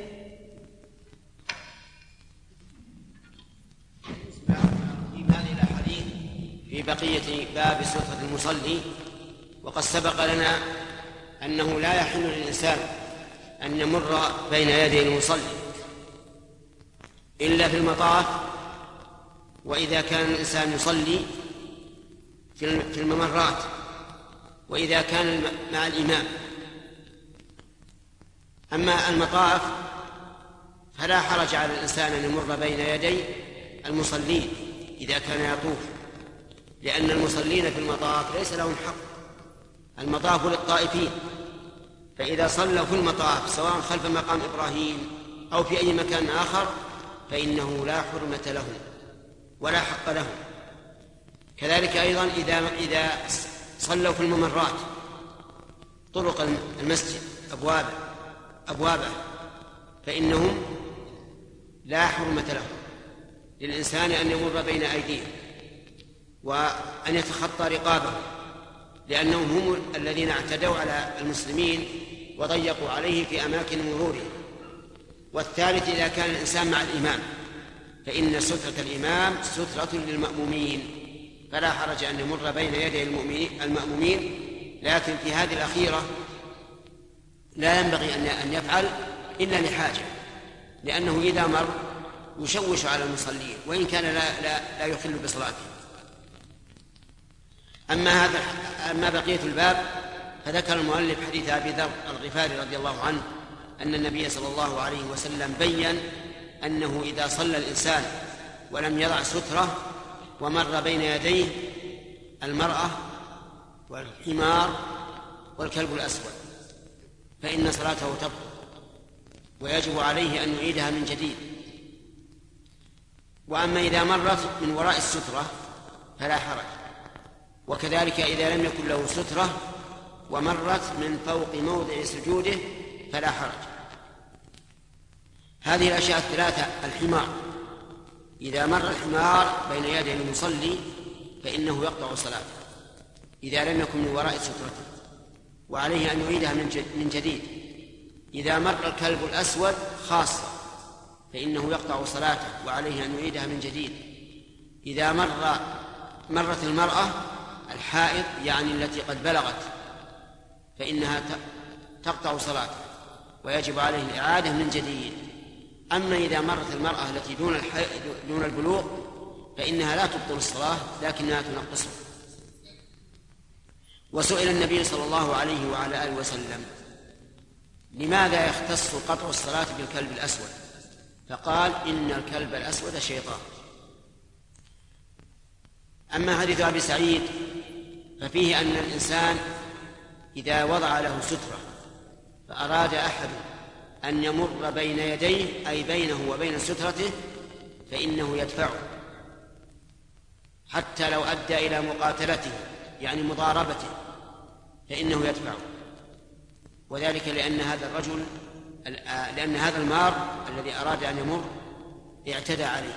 في هذه الأحاديث في بقية باب سترة المصلي، وقد سبق لنا أنه لا يحل للإنسان أن يمر بين يدي المصلي إلا في المطاف، وإذا كان الإنسان يصلي في الممرات، وإذا كان مع الإمام. أما المطاف فلا حرج على الإنسان أن يمر بين يدي المصلين إذا كان يطوف، لأن المصلين في المطاف ليس لهم حق، المطاف للطائفين، فإذا صلوا في المطاف سواء خلف مقام إبراهيم أو في أي مكان آخر فإنه لا حرمة لهم ولا حق لهم. كذلك أيضا إذا إذا صلوا في الممرات، طرق المسجد أبوابه أبوابه فإنهم لا حرمة لهم للإنسان أن يمر بين أيديهم وأن يتخطى رقابهم، لأنهم هم الذين اعتدوا على المسلمين وضيقوا عليه في أماكن مرورهم. والثالث: إذا كان الإنسان مع الإمام فإن سترة الإمام سترة للمأمومين، فلا حرج أن يمر بين يدي المأمومين. لكن في هذه الأخيرة لا ينبغي أن يفعل إلا لحاجة، لأنه إذا مر يشوش على المصلين وإن كان لا, لا, لا يخل بصلاته. أما هذا أما بقية الباب فذكر المؤلف حديث أبي ذر الغفاري رضي الله عنه أن النبي صلى الله عليه وسلم بيّن أنه إذا صلى الإنسان ولم يضع سترة ومر بين يديه المرأة والحمار والكلب الأسود فإن صلاته تبطل ويجب عليه أن يعيدها من جديد. وأما إذا مرت من وراء السترة فلا حرج، وكذلك إذا لم يكن له سترة ومرت من فوق موضع سجوده فلا حرج. هذه الأشياء الثلاثة: الحمار، إذا مر الحمار بين يدي المصلي فإنه يقطع صلاته إذا لم يكن من وراء سترته، وعليه أن يعيدها من جديد. إذا مر الكلب الأسود خاصة فإنه يقطع صلاته وعليه أن يعيدها من جديد. إذا مر مرت المرأة الحائض يعني التي قد بلغت فإنها تقطع صلاته ويجب عليه الإعادة من جديد. أما إذا مرت المرأة التي دون دون البلوغ فإنها لا تبطل الصلاة لكنها تنقصها. وسئل النبي صلى الله عليه وعلى آله وسلم لماذا يختص قطع الصلاة بالكلب الأسود؟ فقال إن الكلب الأسود شيطان. أما حديث أبي سعيد ففيه أن الإنسان إذا وضع له سترة فأراد أحد أن يمر بين يديه أي بينه وبين سترته فإنه يدفعه حتى لو أدى إلى مقاتلته يعني مضاربته فإنه يدفعه، وذلك لأن هذا الرجل لأن هذا المار الذي أراد أن يمر اعتدى عليه،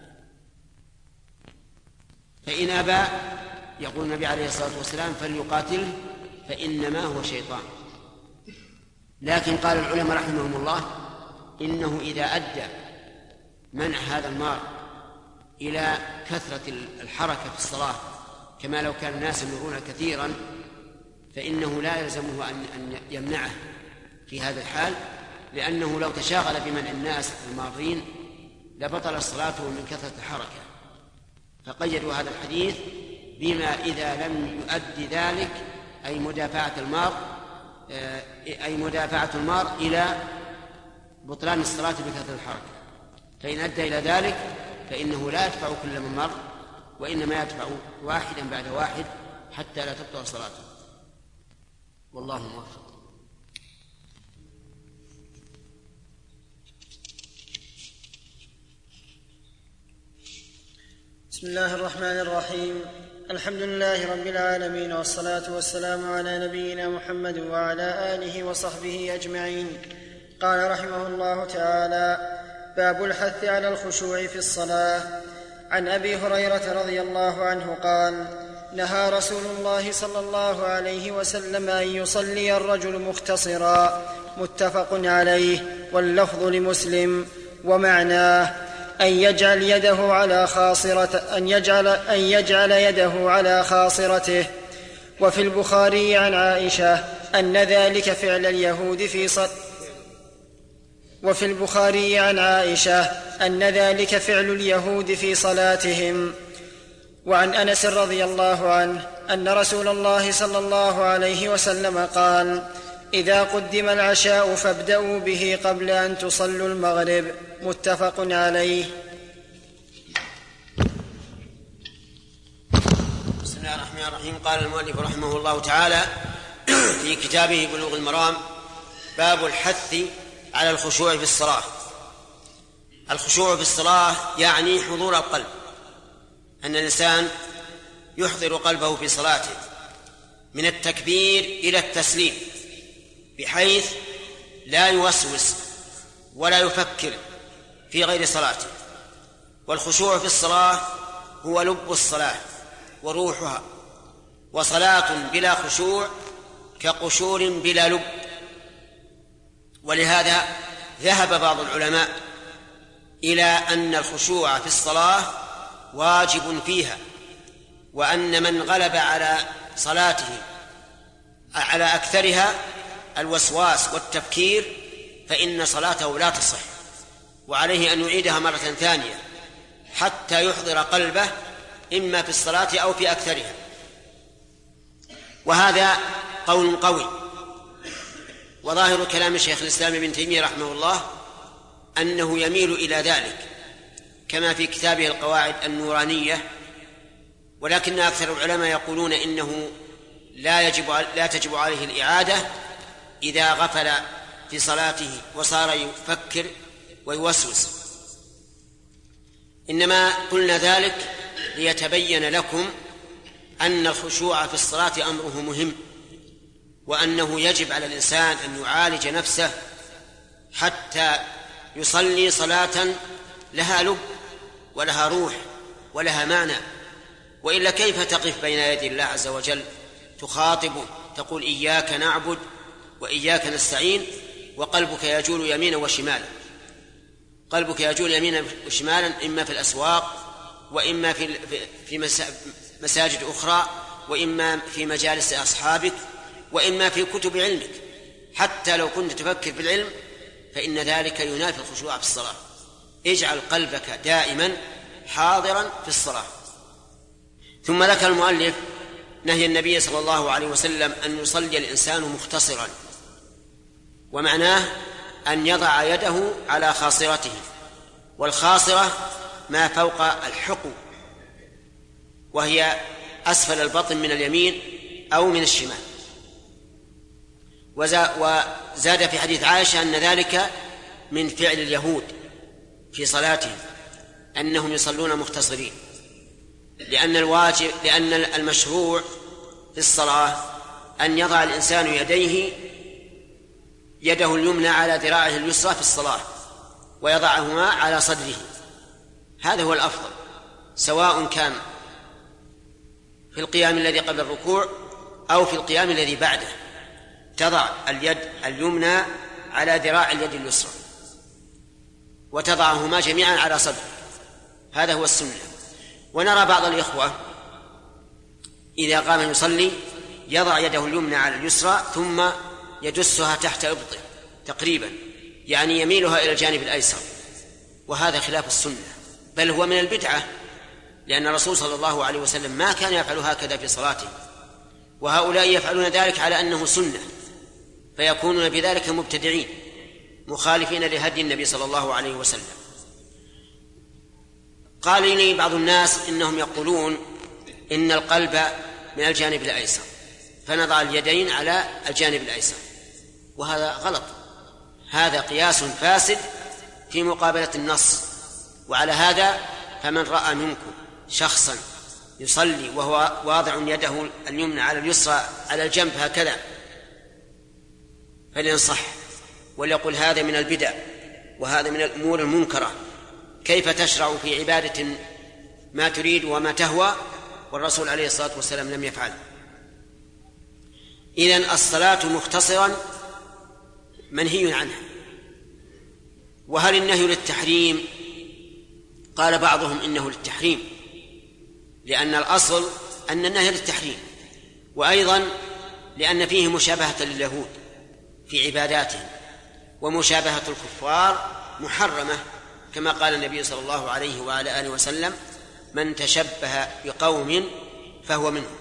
فإن أبى يقول النبي عليه الصلاة والسلام فليقاتله فإنما هو شيطان. لكن قال العلماء رحمهم الله إنه إذا أدى منع هذا المار إلى كثرة الحركة في الصلاة كما لو كان الناس يمرون كثيرا فإنه لا يلزمه أن يمنعه في هذا الحال، لأنه لو تشاغل بمنع الناس المارين لبطل صلاته من كثرة الحركة. فقيدوا هذا الحديث بما إذا لم يؤدي ذلك أي مدافعة المار أي مدافعة المار إلى بطلان الصلاة بكثرة الحركة. فإن أدى إلى ذلك فإنه لا يدفع كل من مر، وإنما يدفع واحدا بعد واحد حتى لا تبطل صلاته. والله موفق. بسم الله الرحمن الرحيم. الحمد لله رب العالمين، والصلاة والسلام على نبينا محمد وعلى آله وصحبه أجمعين. قال رحمه الله تعالى: باب الحث على الخشوع في الصلاة. عن أبي هريرة رضي الله عنه قال: نهى رسول الله صلى الله عليه وسلم أن يصلي الرجل مختصرا. متفق عليه، واللفظ لمسلم. ومعناه أن يجعل يده على خاصرة أن يجعل أن يجعل يده على خاصرته. وفي البخاري عن عائشة أن ذلك فعل اليهود في صل وفي البخاري عن عائشة أن ذلك فعل اليهود في صلاتهم. وعن أنس رضي الله عنه أن رسول الله صلى الله عليه وسلم قال: إذا قدم العشاء فابدأوا به قبل أن تصلوا المغرب. متفق عليه. بسم الله الرحمن الرحيم. قال المؤلف رحمه الله تعالى في كتابه بلوغ المرام: باب الحث على الخشوع في الصلاة. الخشوع في الصلاة يعني حضور القلب، أن الإنسان يحضر قلبه في صلاته من التكبير إلى التسليم بحيث لا يوسوس ولا يفكر في غير صلاته. والخشوع في الصلاة هو لب الصلاة وروحها، وصلاة بلا خشوع كقشور بلا لب. ولهذا ذهب بعض العلماء إلى أن الخشوع في الصلاة واجب فيها، وأن من غلب على صلاته على أكثرها الوسواس والتفكير فإن صلاته لا تصح، وعليه أن يعيدها مرة ثانية حتى يحضر قلبه إما في الصلاة أو في أكثرها. وهذا قول قوي، وظاهر كلام الشيخ الإسلام ابن تيمية رحمه الله أنه يميل إلى ذلك كما في كتابه القواعد النورانية، ولكن أكثر العلماء يقولون إنه لا يجب لا تجب عليه الإعادة إذا غفل في صلاته وصار يفكر ويوسوس. إنما قلنا ذلك ليتبين لكم أن الخشوع في الصلاة أمره مهم، وأنه يجب على الإنسان أن يعالج نفسه حتى يصلي صلاة لها لب ولها روح ولها معنى. وإلا كيف تقف بين يدي الله عز وجل تخاطبه تقول إياك نعبد وإياك نستعين وقلبك يجول يمينا وشمالا؟ قلبك يجول يمينا وشمالا إما في الأسواق، وإما في في مساجد أخرى، وإما في مجالس أصحابك، وإما في كتب علمك. حتى لو كنت تفكر في العلم فإن ذلك ينافي الخشوع في الصلاة. اجعل قلبك دائما حاضرا في الصلاة. ثم ذكر المؤلف نهي النبي صلى الله عليه وسلم أن يصلي الإنسان مختصرا، ومعناه أن يضع يده على خاصرته، والخاصرة ما فوق الحقو، وهي أسفل البطن من اليمين أو من الشمال. وزاد في حديث عائشة أن ذلك من فعل اليهود في صلاتهم، أنهم يصلون مختصرين، لأن الواجب لأن المشروع في الصلاة أن يضع الإنسان يديه يده اليمنى على ذراعه اليسرى في الصلاة ويضعهما على صدره، هذا هو الأفضل، سواء كان في القيام الذي قبل الركوع أو في القيام الذي بعده، تضع اليد اليمنى على ذراع اليد اليسرى وتضعهما جميعا على صدره، هذا هو السنة. ونرى بعض الإخوة إذا قام يصلي يضع يده اليمنى على اليسرى ثم يدسها تحت إبطه تقريبا، يعني يميلها إلى الجانب الأيسر، وهذا خلاف السنة، بل هو من البدعة، لأن الرسول صلى الله عليه وسلم ما كان يفعل هكذا في صلاته، وهؤلاء يفعلون ذلك على أنه سنة، فيكونون بذلك مبتدعين مخالفين لهدي النبي صلى الله عليه وسلم. قال لي بعض الناس إنهم يقولون إن القلب من الجانب الأيسر، فنضع اليدين على الجانب الأيسر، وهذا غلط، هذا قياس فاسد في مقابلة النص. وعلى هذا فمن رأى منكم شخصا يصلي وهو واضع يده اليمنى على اليسرى على الجنب هكذا فلينصح وليقل هذا من البدع وهذا من الأمور المنكرة، كيف تشرع في عبادة ما تريد وما تهوى والرسول عليه الصلاة والسلام لم يفعل. إذن الصلاة مختصرا منهي عنها. وهل النهي للتحريم؟ قال بعضهم إنه للتحريم، لأن الأصل أن النهي للتحريم، وأيضا لأن فيه مشابهة لليهود في عباداتهم، ومشابهة الكفار محرمة، كما قال النبي صلى الله عليه وعلى آله وسلم: من تشبه بقوم فهو منهم.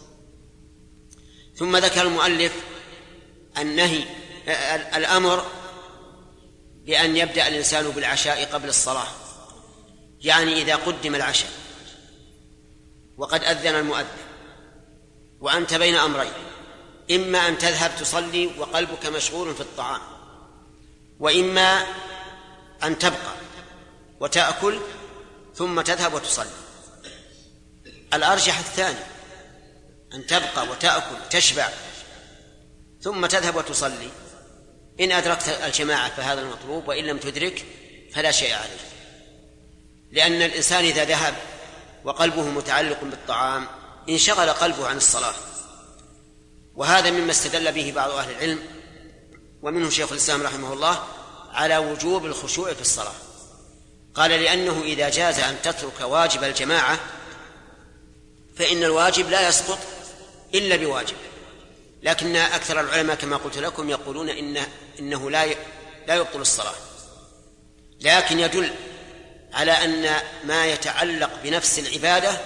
ثم ذكر المؤلف النهي الأمر بأن يبدأ الإنسان بالعشاء قبل الصلاة، يعني إذا قدم العشاء وقد أذن المؤذن وأنت بين أمرين: إما أن تذهب تصلي وقلبك مشغول في الطعام، وإما أن تبقى وتأكل ثم تذهب وتصلي. الأرجح الثاني، أن تبقى وتأكل تشبع ثم تذهب وتصلي، إن أدركت الجماعة فهذا المطلوب، وإن لم تدرك فلا شيء عليه، لأن الإنسان إذا ذهب وقلبه متعلق بالطعام انشغل قلبه عن الصلاة. وهذا مما استدل به بعض أهل العلم ومنه شيخ الإسلام رحمه الله على وجوب الخشوع في الصلاة. قال: لأنه إذا جاز أن تترك واجب الجماعة فإن الواجب لا يسقط إلا بواجب، لكن أكثر العلماء كما قلت لكم يقولون إنه, إنه لا لا يبطل الصلاة، لكن يدل على أن ما يتعلق بنفس العبادة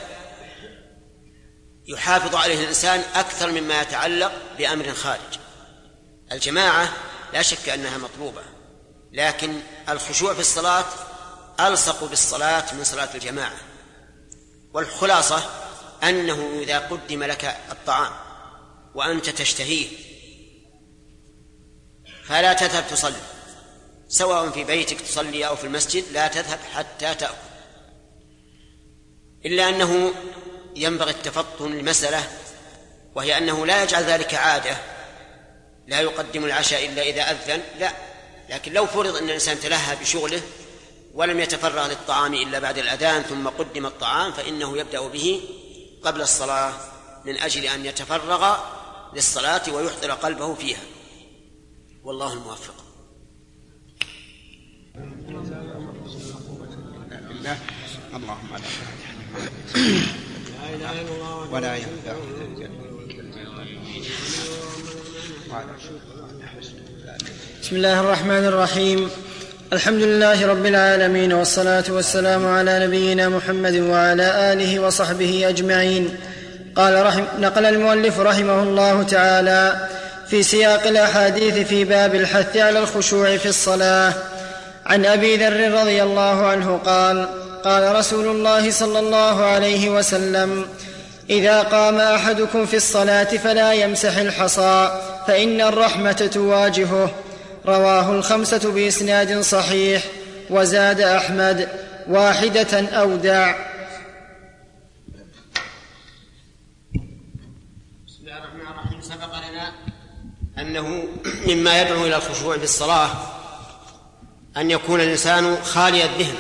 يحافظ عليه الإنسان أكثر مما يتعلق بأمر خارج. الجماعة لا شك أنها مطلوبة، لكن الخشوع في الصلاة ألصق بالصلاة من صلاة الجماعة. والخلاصة أنه إذا قدم لك الطعام وأنت تشتهيه فلا تذهب تصلي، سواء في بيتك تصلي أو في المسجد، لا تذهب حتى تأكل، إلا أنه ينبغي التفطن للمسألة، وهي أنه لا يجعل ذلك عادة، لا يقدم العشاء إلا إذا أذن، لا، لكن لو فرض أن الإنسان تلهى بشغله ولم يتفرغ للطعام إلا بعد الأذان ثم قدم الطعام فإنه يبدأ به قبل الصلاة من أجل أن يتفرغ للصلاة ويحضر قلبه فيها، والله الموفق. اللهم لا ولا ينفع بسم الله الرحمن الرحيم. الحمد لله رب العالمين، والصلاة والسلام على نبينا محمد وعلى آله وصحبه أجمعين. قال رحم نقل المؤلف رحمه الله تعالى في سياق الأحاديث في باب الحث على الخشوع في الصلاة. عن أبي ذر رضي الله عنه قال قال رسول الله صلى الله عليه وسلم: إذا قام أحدكم في الصلاة فلا يمسح الحصى فإن الرحمة تواجهه. رواه الخمسة بإسناد صحيح. وزاد أحمد: واحدة أو دع. بسم الله الرحمن الرحيم. سبق لنا أنه مما يدعو إلى الخشوع في الصلاة أن يكون الإنسان خالي الذهن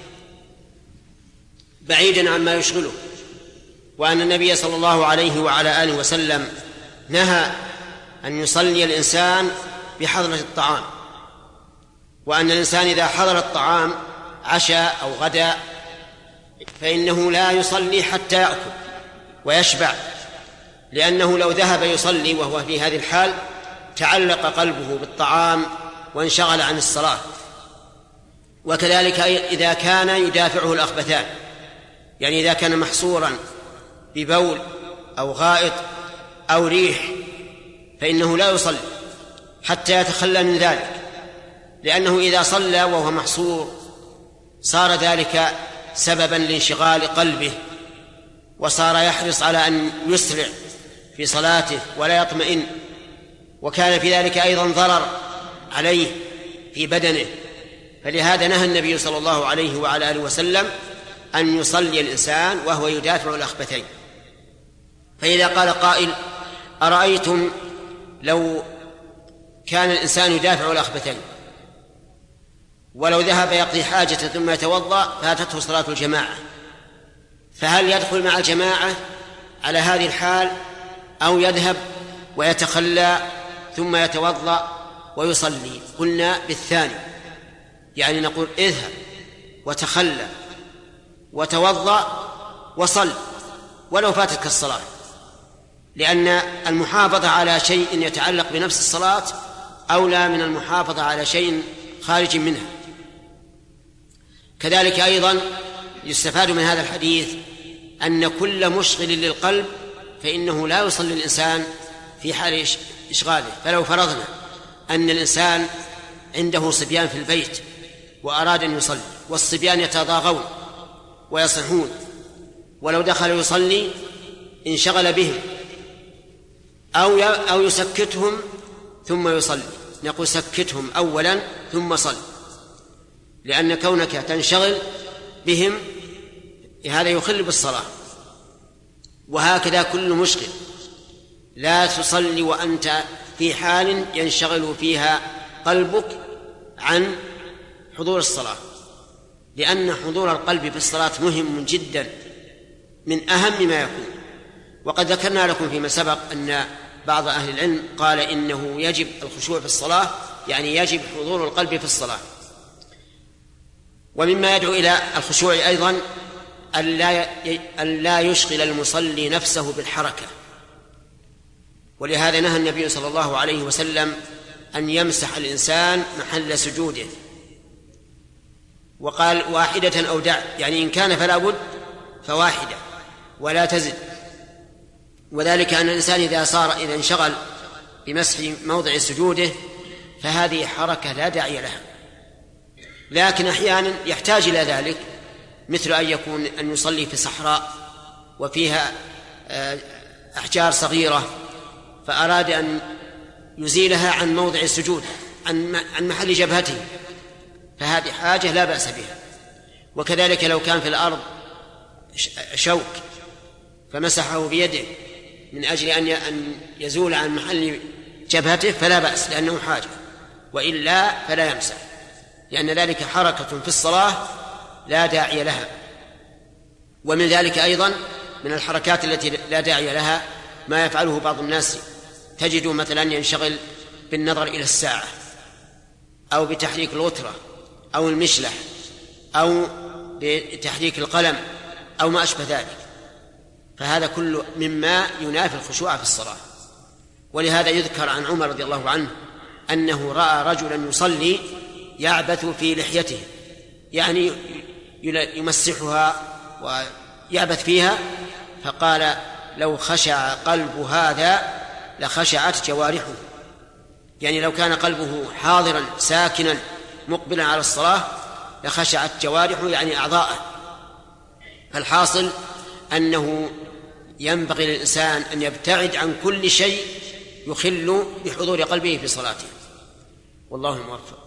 بعيدا عما يشغله، وأن النبي صلى الله عليه وعلى آله وسلم نهى أن يصلي الإنسان بحضرة الطعام، وأن الإنسان إذا حضر الطعام عشاء أو غداء فإنه لا يصلي حتى يأكل ويشبع، لأنه لو ذهب يصلي وهو في هذه الحال تعلق قلبه بالطعام وانشغل عن الصلاة. وكذلك إذا كان يدافعه الأخبثان، يعني إذا كان محصورا ببول أو غائط أو ريح فإنه لا يصلي حتى يتخلى من ذلك، لأنه إذا صلى وهو محصور صار ذلك سببا لانشغال قلبه، وصار يحرص على أن يسرع في صلاته ولا يطمئن، وكان في ذلك أيضا ضرر عليه في بدنه. فلهذا نهى النبي صلى الله عليه وعلى آله وسلم أن يصلي الإنسان وهو يدافع الأخبثين. فإذا قال قائل: أرأيتم لو كان الإنسان يدافع الأخبثين ولو ذهب يقضي حاجة ثم يتوضأ فاتته صلاة الجماعة، فهل يدخل مع الجماعة على هذه الحال أو يذهب ويتخلى ثم يتوضأ ويصلي؟ قلنا بالثاني، يعني نقول اذهب وتخلى وتوضأ وصل ولو فاتتك الصلاة، لأن المحافظة على شيء يتعلق بنفس الصلاة أولى من المحافظة على شيء خارج منها. كذلك أيضا يستفاد من هذا الحديث أن كل مشغل للقلب فإنه لا يصلي الإنسان في حال إشغاله. فلو فرضنا أن الإنسان عنده صبيان في البيت وأراد أن يصلي، والصبيان يتضاغون ويصيحون، ولو دخل يصلي انشغل بهم أو أو يسكتهم ثم يصلي، نقول سكتهم أولا ثم صل، لأن كونك تنشغل بهم هذا يخل بالصلاة. وهكذا كل مشغل، لا تصلي وأنت في حال ينشغل فيها قلبك عن حضور الصلاة، لأن حضور القلب في الصلاة مهم جدا، من أهم ما يكون. وقد ذكرنا لكم فيما سبق أن بعض أهل العلم قال إنه يجب الخشوع في الصلاة، يعني يجب حضور القلب في الصلاة. ومما يدعو إلى الخشوع أيضا أن لا يشغل المصلي نفسه بالحركة، ولهذا نهى النبي صلى الله عليه وسلم أن يمسح الإنسان محل سجوده، وقال واحدة أو دع، يعني إن كان فلا بد فواحدة ولا تزد. وذلك أن الإنسان إذا صار إذا انشغل بمسح موضع سجوده فهذه حركة لا داعي لها، لكن أحيانا يحتاج إلى ذلك، مثل أن يكون أن يصلي في صحراء وفيها أحجار صغيرة فأراد أن يزيلها عن موضع السجود عن محل جبهته، فهذه حاجة لا بأس بها. وكذلك لو كان في الأرض شوك فمسحه بيده من أجل أن يزول عن محل جبهته فلا بأس، لأنه حاجة، وإلا فلا يمسح، لأن ذلك حركة في الصلاة لا داعي لها. ومن ذلك أيضا من الحركات التي لا داعي لها ما يفعله بعض الناس، تجد مثلا ينشغل بالنظر إلى الساعة أو بتحريك الوترة أو المشلح أو بتحريك القلم أو ما أشبه ذلك، فهذا كله مما ينافي الخشوع في الصلاة. ولهذا يذكر عن عمر رضي الله عنه أنه رأى رجلا يصلي يعبث في لحيته، يعني يمسحها ويعبث فيها، فقال لو خشع قلب هذا لخشعت جوارحه، يعني لو كان قلبه حاضرا ساكنا مقبلا على الصلاة لخشعت جوارحه يعني أعضاءه. الحاصل أنه ينبغي للإنسان أن يبتعد عن كل شيء يخل بحضور قلبه في صلاته، والله الموفق.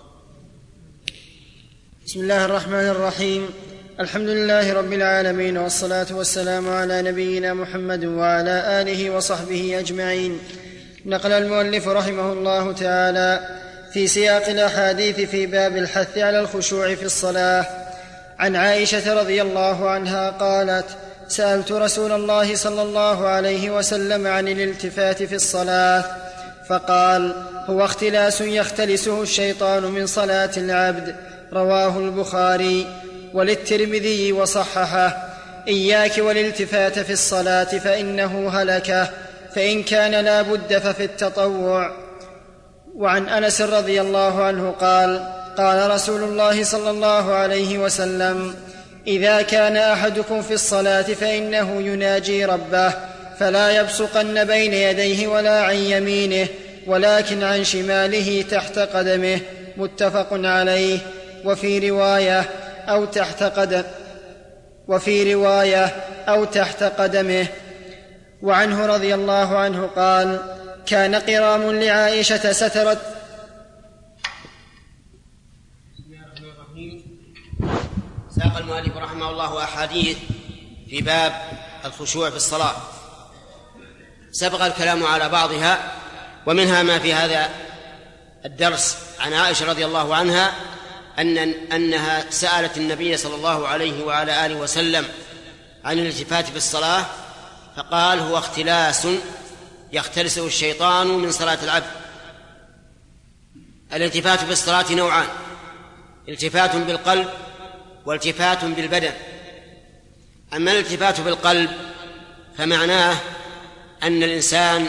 بسم الله الرحمن الرحيم. الحمد لله رب العالمين، والصلاة والسلام على نبينا محمد وعلى آله وصحبه أجمعين. نقل المؤلف رحمه الله تعالى في سياق الأحاديث في باب الحث على الخشوع في الصلاة عن عائشة رضي الله عنها قالت: سألت رسول الله صلى الله عليه وسلم عن الالتفات في الصلاة فقال: هو اختلاس يختلسه الشيطان من صلاة العبد. رواه البخاري. وللترمذي وصححه: إياك والالتفات في الصلاة فإنه هلكة، فإن كان لا بد ففي التطوع. وعن أنس رضي الله عنه قال: قال رسول الله صلى الله عليه وسلم: إذا كان أحدكم في الصلاة فإنه يناجي ربه فلا يبصقن بين يديه ولا عن يمينه ولكن عن شماله تحت قدمه. متفق عليه. وفي رواية أو تحت قدم وفي رواية أو تحت قدمه. وعنه رضي الله عنه قال: كان قرام لعائشة سترت ساق المؤلف رحمه الله أحاديث في باب الخشوع في الصلاة، سبق الكلام على بعضها، ومنها ما في هذا الدرس عن عائشة رضي الله عنها أن أنها سألت النبي صلى الله عليه وعلى آله وسلم عن الالتفات في الصلاة فقال: هو اختلاس يختلسه الشيطان من صلاة العبد. الالتفات في الصلاة نوعان: التفات بالقلب والتفات بالبدن. أما الالتفات بالقلب فمعناه أن الإنسان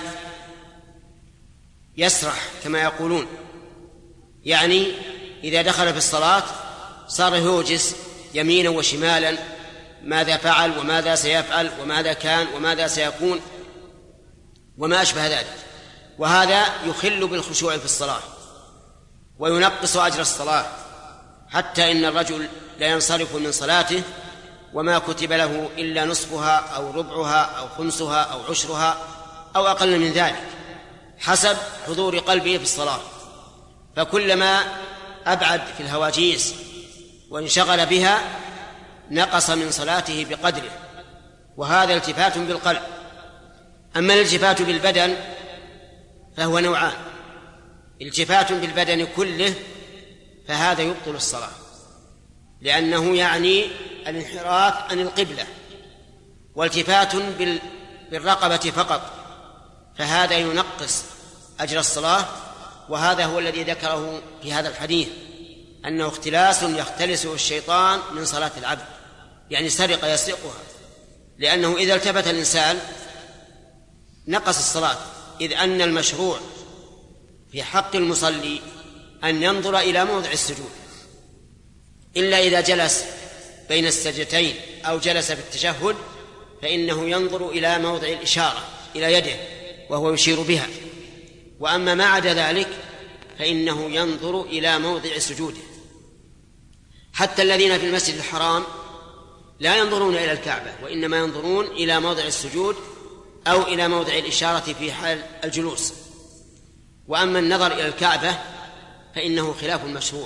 يسرح كما يقولون، يعني إذا دخل في الصلاة صار يهوجس يمينا وشمالا ماذا فعل وماذا سيفعل وماذا كان وماذا سيكون وما أشبه ذلك، وهذا يخل بالخشوع في الصلاة وينقص أجر الصلاة، حتى إن الرجل لا ينصرف من صلاته وما كتب له إلا نصفها أو ربعها أو خمسها أو عشرها أو أقل من ذلك حسب حضور قلبه في الصلاة. فكلما أبعد في الهواجيس وانشغل بها نقص من صلاته بقدره، وهذا التفات بالقلب. أما الالتفات بالبدن فهو نوعان: التفات بالبدن كله فهذا يبطل الصلاة، لأنه يعني الانحراف عن القبلة، والتفات بالرقبة فقط فهذا ينقص أجر الصلاة، وهذا هو الذي ذكره في هذا الحديث أنه اختلاس يختلسه الشيطان من صلاة العبد، يعني سرق يسرقها، لأنه إذا التفت الإنسان نقص الصلاة، إذ أن المشروع في حق المصلي أن ينظر إلى موضع السجود، إلا إذا جلس بين السجدتين أو جلس في التشهد فإنه ينظر إلى موضع الإشارة إلى يده وهو يشير بها، وأما ما عدا ذلك فإنه ينظر إلى موضع سجوده. حتى الذين في المسجد الحرام لا ينظرون إلى الكعبة، وإنما ينظرون إلى موضع السجود أو إلى موضع الإشارة في حال الجلوس. وأما النظر إلى الكعبة فإنه خلاف المشروع،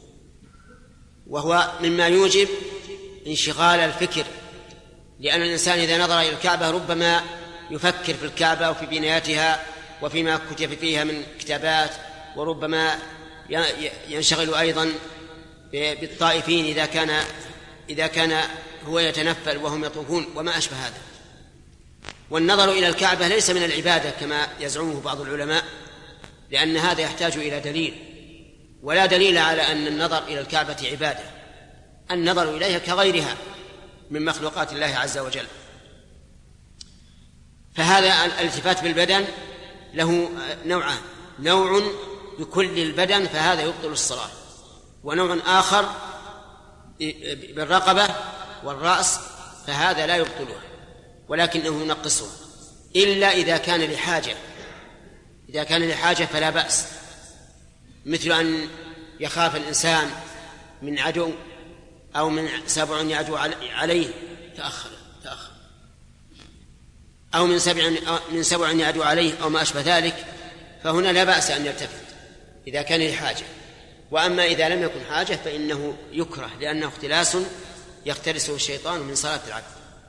وهو مما يوجب انشغال الفكر، لأن الإنسان إذا نظر إلى الكعبة ربما يفكر في الكعبة وفي بنايتها وفيما كتب فيها من كتابات، وربما ينشغل أيضا بالطائفين إذا كان إذا كان هو يتنفل وهم يطوفون وما أشبه هذا. والنظر إلى الكعبة ليس من العبادة كما يزعمه بعض العلماء، لأن هذا يحتاج إلى دليل، ولا دليل على أن النظر إلى الكعبة عبادة. النظر إليها كغيرها من مخلوقات الله عز وجل. فهذا الالتفات بالبدن له نوعان: نوع بكل البدن فهذا يبطل الصلاة، ونوع آخر بالرقبة والرأس فهذا لا يبطلها ولكنه ينقصها، إلا إذا كان لحاجة. إذا كان لحاجة فلا بأس، مثل أن يخاف الإنسان من عدو أو من سبع يعدو عليه تأخر تأخر أو من سبع من سبع يعدو عليه أو ما أشبه ذلك، فهنا لا بأس أن يلتفت إذا كان لحاجة. وأما إذا لم يكن حاجة فإنه يكره، لأنه اختلاس يختلسه الشيطان من صلاة العبد.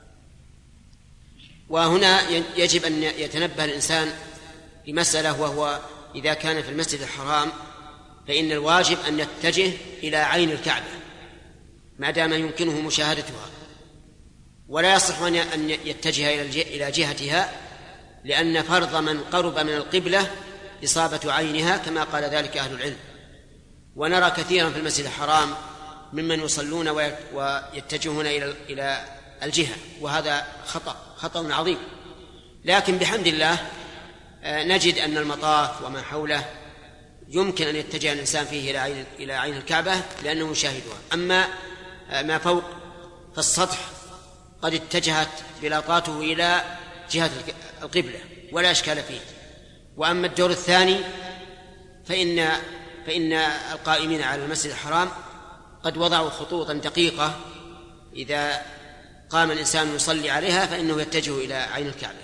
وهنا يجب أن يتنبه الإنسان لمسألة، وهو إذا كان في المسجد الحرام فإن الواجب أن يتجه إلى عين الكعبة ما دام يمكنه مشاهدتها، ولا يصح أن يتجه إلى جهتها، لأن فرض من قرب من القبلة إصابة عينها كما قال ذلك أهل العلم. ونرى كثيرا في المسجد الحرام ممن يصلون ويتجهون إلى الجهة، وهذا خطأ خطأ عظيم. لكن بحمد الله نجد أن المطاف وما حوله يمكن أن يتجه الإنسان فيه إلى عين إلى عين الكعبة لأنه يشاهدها. أما ما فوق فالسطح قد اتجهت بلاطاته إلى جهة القبلة ولا إشكال فيه. وأما الدور الثاني فإن فإن القائمين على المسجد الحرام قد وضعوا خطوطا دقيقة إذا قام الإنسان يصلي عليها فإنه يتجه إلى عين الكعبة.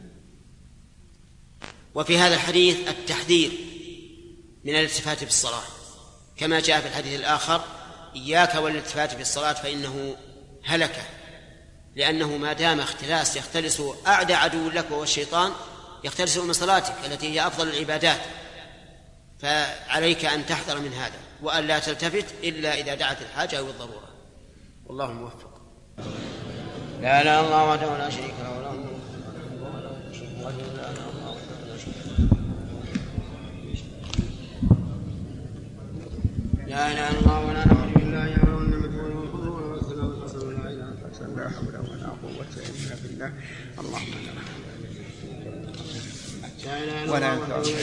وفي هذا الحديث التحذير من الالتفات في الصلاة، كما جاء في الحديث الآخر: إياك والالتفات في الصلاة فإنه هلكة، لأنه ما دام اختلاس يختلس أعدى عدو لك وهو الشيطان يختلس من صلاتك التي هي أفضل العبادات، فعليك أن تحذر من هذا وأن لا تلتفت إلا إذا دعت الحاجة أو الضرورة. والله موفق. لا لا الله وحده لا شريك له وله الملك لا اله الا الله ولا نعوذ بالله يا رب المدعو والقدور والسلام والسلام لا اله الا الله لا حول ولا قوه الا بالله. اللهم لا ولا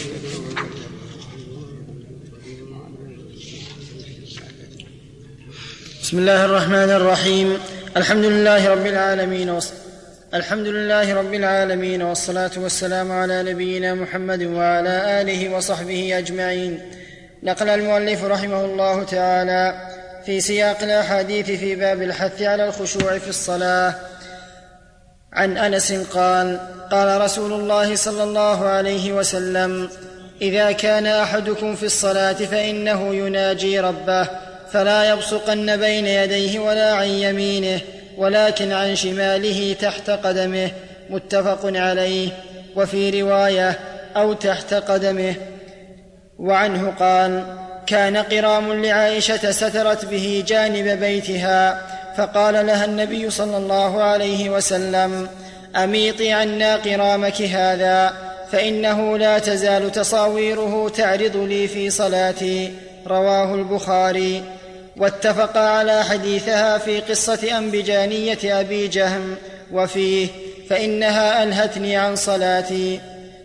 بسم الله الرحمن الرحيم. الحمد لله رب العالمين وص... الحمد لله رب العالمين والصلاة والسلام على نبينا محمد وعلى آله وصحبه أجمعين. نقل المؤلف رحمه الله تعالى في سياق الأحاديث في باب الحث على الخشوع في الصلاة عن أنس قال: قال رسول الله صلى الله عليه وسلم: إذا كان أحدكم في الصلاة فإنه يناجي ربه فلا يبصقن بين يديه ولا عن يمينه ولكن عن شماله تحت قدمه. متفق عليه. وفي رواية: أو تحت قدمه. وعنه قال: كان قرام لعائشة سترت به جانب بيتها، فقال لها النبي صلى الله عليه وسلم: أميطي عنا قرامك هذا فإنه لا تزال تصاويره تعرض لي في صلاتي. رواه البخاري. واتفق على حديثها في قصة أنبجانية أبي جهم وفيه: فإنها ألهتني عن صلاتي.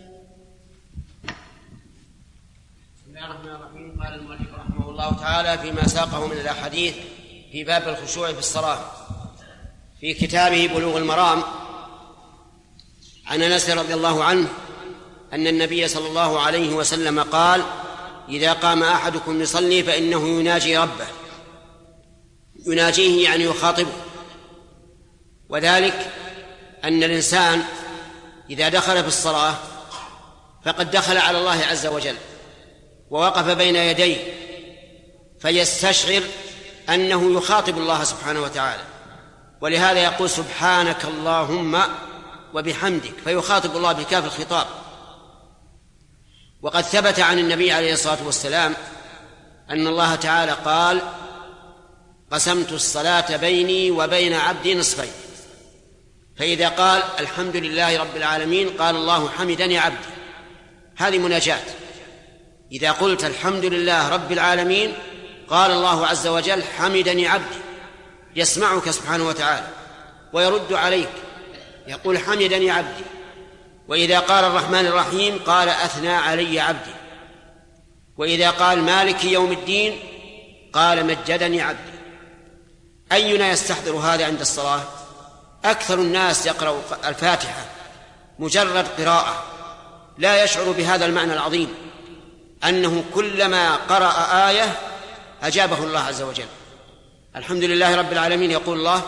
بسم الله الرحمن الرحيم. قال المؤلف رحمه الله تعالى فيما ساقه من الأحاديث في باب الخشوع في الصلاة في كتابه بلوغ المرام عن أنس رضي الله عنه أن النبي صلى الله عليه وسلم قال: إذا قام أحدكم يصلي فإنه يناجي ربه. يناجيه يعني يخاطبه، وذلك أن الإنسان إذا دخل في الصلاة فقد دخل على الله عز وجل ووقف بين يديه، فيستشعر أنه يخاطب الله سبحانه وتعالى، ولهذا يقول: سبحانك اللهم وبحمدك، فيخاطب الله بكاف الخطاب. وقد ثبت عن النبي عليه الصلاة والسلام أن الله تعالى قال: قسمت الصلاة بيني وبين عبدي نصفين، فإذا قال الحمد لله رب العالمين قال الله حمدني عبدي، هذه مناجاة. إذا قلت الحمد لله رب العالمين قال الله عز وجل حمدني عبدي، يسمعك سبحانه وتعالى ويرد عليك، يقول حمدني عبدي. وإذا قال الرحمن الرحيم قال أثنى علي عبدي. وإذا قال مالك يوم الدين قال مجدني عبدي. أينا يستحضر هذا عند الصلاة؟ أكثر الناس يقرأ الفاتحة مجرد قراءة لا يشعر بهذا المعنى العظيم، أنه كلما قرأ آية أجابه الله عز وجل. الحمد لله رب العالمين يقول الله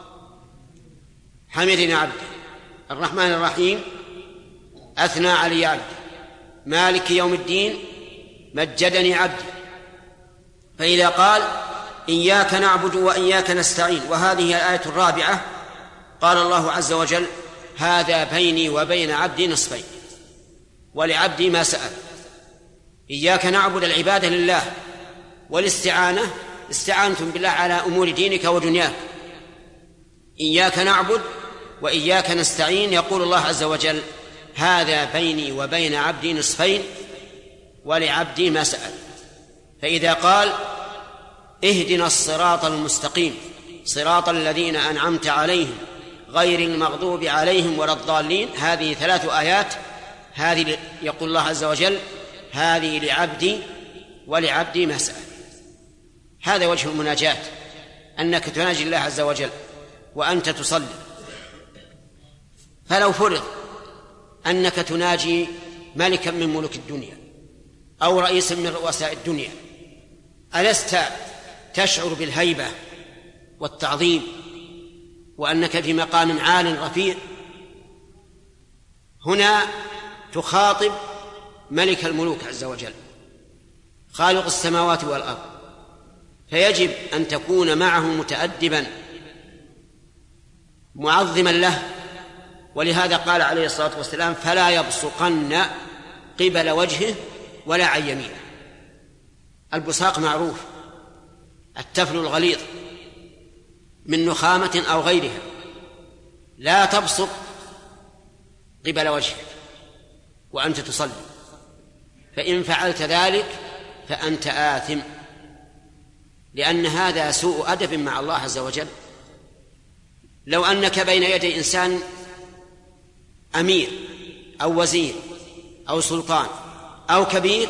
حمدني عبدي، الرحمن الرحيم أثنى علي عبدي، مالك يوم الدين مجدني عبدي. فإذا قال إياك نعبد وإياك نستعين، وهذه الآية الرابعة، قال الله عز وجل هذا بيني وبين عبدي نصفين ولعبدي ما سأل. إياك نعبد العبادة لله، والاستعانة استعانتم بالله على أمور دينك ودنياك. إياك نعبد وإياك نستعين، يقول الله عز وجل هذا بيني وبين عبدي نصفين ولعبدي ما سأل. فإذا قال اهدنا الصراط المستقيم صراط الذين أنعمت عليهم غير المغضوب عليهم ولا الضالين، هذه ثلاث آيات، هذه يقول الله عز وجل هذه لعبدي ولعبدي ما سأل. هذا وجه المناجاة، أنك تناجي الله عز وجل وأنت تصلي. فلو فرض أنك تناجي ملكا من ملوك الدنيا أو رئيسا من رؤساء الدنيا، ألست تشعر بالهيبة والتعظيم وأنك في مقام عال رفيع؟ هنا تخاطب ملك الملوك عز وجل خالق السماوات والأرض، فيجب أن تكون معه متأدبا معظما له. ولهذا قال عليه الصلاة والسلام فلا يبصقن قبل وجهه ولا عن يمينه. البصاق معروف، التفل الغليظ من نخامة أو غيرها، لا تبصق قبل وجهك وأنت تصلي، فإن فعلت ذلك فأنت آثم، لأن هذا سوء أدب مع الله عز وجل. لو أنك بين يدي إنسان أمير أو وزير أو سلطان أو كبير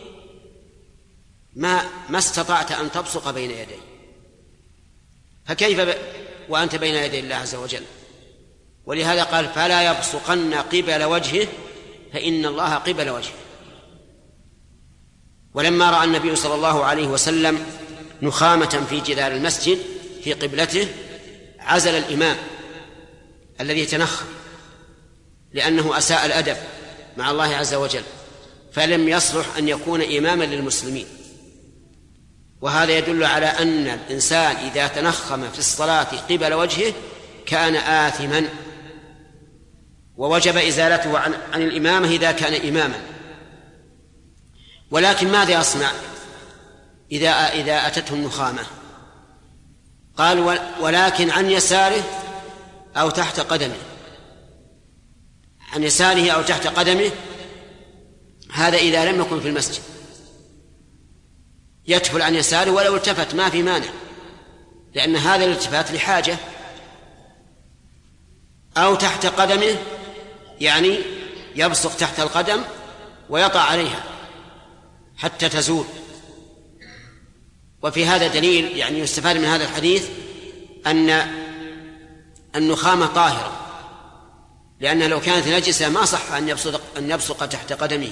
ما ما استطعت أن تبصق بين يديه، فكيف ب... وأنت بين يدي الله عز وجل؟ ولهذا قال فلا يبصقن قبل وجهه فإن الله قبل وجهه. ولما رأى النبي صلى الله عليه وسلم نخامة في جدار المسجد في قبلته عزل الإمام الذي يتنخم، لأنه أساء الأدب مع الله عز وجل، فلم يصلح أن يكون إماما للمسلمين. وهذا يدل على أن الإنسان إذا تنخم في الصلاة قبل وجهه كان آثما، ووجب إزالته عن, عن الإمامة إذا كان إماما. ولكن ماذا يصنع إذا, إذا أتته النخامة؟ قال ولكن عن يساره أو تحت قدمه، عن يساره أو تحت قدمه، هذا إذا لم يكن في المسجد، يتفل عن يساره ولو التفت ما في مانع، لأن هذا الالتفات لحاجة. أو تحت قدمه يعني يبصق تحت القدم ويطع عليها حتى تزول. وفي هذا دليل يعني يستفاد من هذا الحديث أن النخامة طاهرة، لأنها لو كانت نجسة ما صح أن يبصق, أن يبصق تحت قدمه.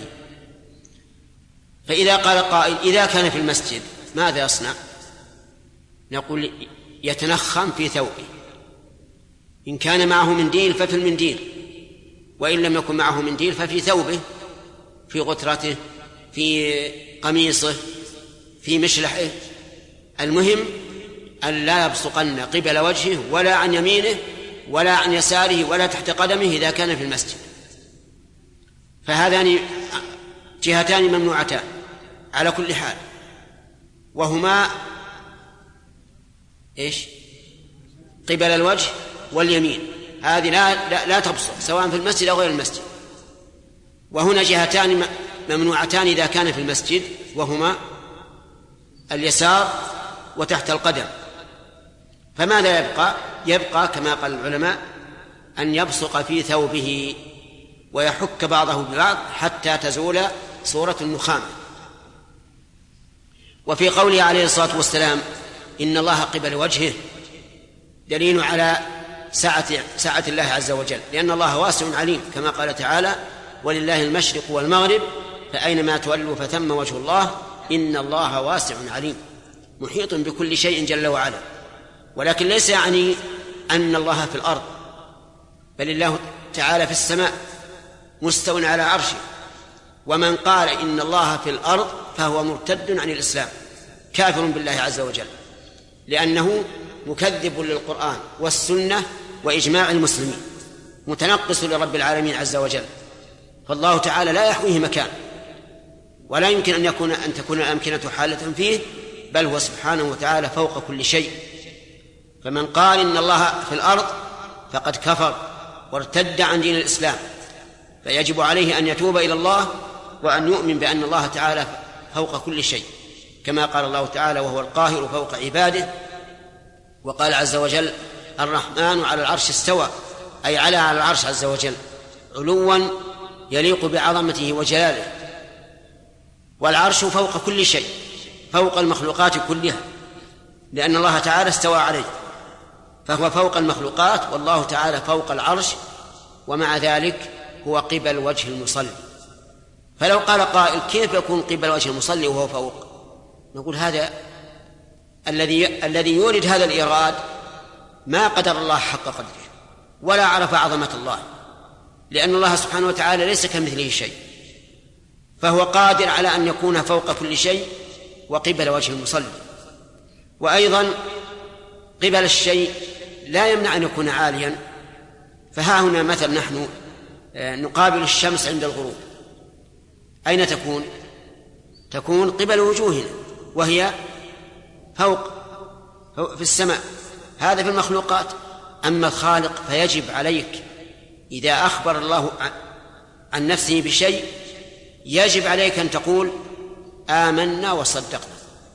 فإذا قال قائل إذا كان في المسجد ماذا يصنع؟ نقول يتنخم في ثوبه، إن كان معه منديل ففي المنديل، وإن لم يكن معه منديل ففي ثوبه، في غترته، في قميصه، في مشلحه. المهم أن لا يبصقن قبل وجهه ولا عن يمينه ولا عن يساره ولا تحت قدمه إذا كان في المسجد. فهذان جهتان ممنوعتان على كل حال، وهما إيش؟ قبل الوجه واليمين، هذه لا, لا, لا تبصق سواء في المسجد أو غير المسجد. وهنا جهتان ممنوعتان إذا كان في المسجد، وهما اليسار وتحت القدم. فماذا يبقى؟ يبقى كما قال العلماء أن يبصق في ثوبه ويحك بعضه ببعض حتى تزول صورة النخامة. وفي قوله عليه الصلاة والسلام إن الله قبل وجهه دليل على سعة, سعة الله عز وجل، لأن الله واسع عليم، كما قال تعالى ولله المشرق والمغرب فأينما تولوا فثم وجه الله إن الله واسع عليم محيط بكل شيء جل وعلا. ولكن ليس يعني أن الله في الأرض، بل الله تعالى في السماء مستو على عرشه. ومن قال إن الله في الأرض فهو مرتد عن الإسلام كافر بالله عز وجل، لأنه مكذب للقرآن والسنة وإجماع المسلمين، متنقص لرب العالمين عز وجل. فالله تعالى لا يحويه مكان، ولا يمكن أن يكون أن تكون الأمكنة حالة فيه، بل هو سبحانه وتعالى فوق كل شيء. فمن قال إن الله في الأرض فقد كفر وارتد عن دين الإسلام، فيجب عليه أن يتوب إلى الله وأن يؤمن بأن الله تعالى فوق كل شيء، كما قال الله تعالى وهو القاهر فوق عباده. وقال عز وجل الرحمن على العرش استوى، أي على على العرش عز وجل علوا يليق بعظمته وجلاله. والعرش فوق كل شيء، فوق المخلوقات كلها، لأن الله تعالى استوى عليه، فهو فوق المخلوقات، والله تعالى فوق العرش، ومع ذلك هو قبل وجه المصلي. فلو قال قائل كيف يكون قبل وجه المصلي وهو فوق؟ نقول هذا الذي الذي يورد هذا الإيراد ما قدر الله حق قدره ولا عرف عظمة الله، لأن الله سبحانه وتعالى ليس كمثله شيء، فهو قادر على أن يكون فوق كل شيء وقبل وجه المصلي. وأيضا قبل الشيء لا يمنع أن يكون عاليا. فها هنا مثل نحن نقابل الشمس عند الغروب، أين تكون؟ تكون قبل وجوهنا وهي فوق في السماء. هذا في المخلوقات. أما الخالق فيجب عليك إذا أخبر الله عن نفسه بشيء يجب عليك أن تقول آمنا وصدقنا،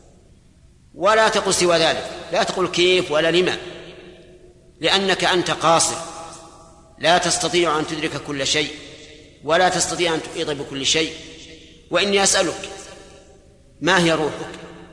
ولا تقل سوى ذلك، لا تقل كيف ولا لما، لأنك أنت قاصر لا تستطيع أن تدرك كل شيء ولا تستطيع أن تحيط بكل شيء. وإني أسألك ما هي روحك؟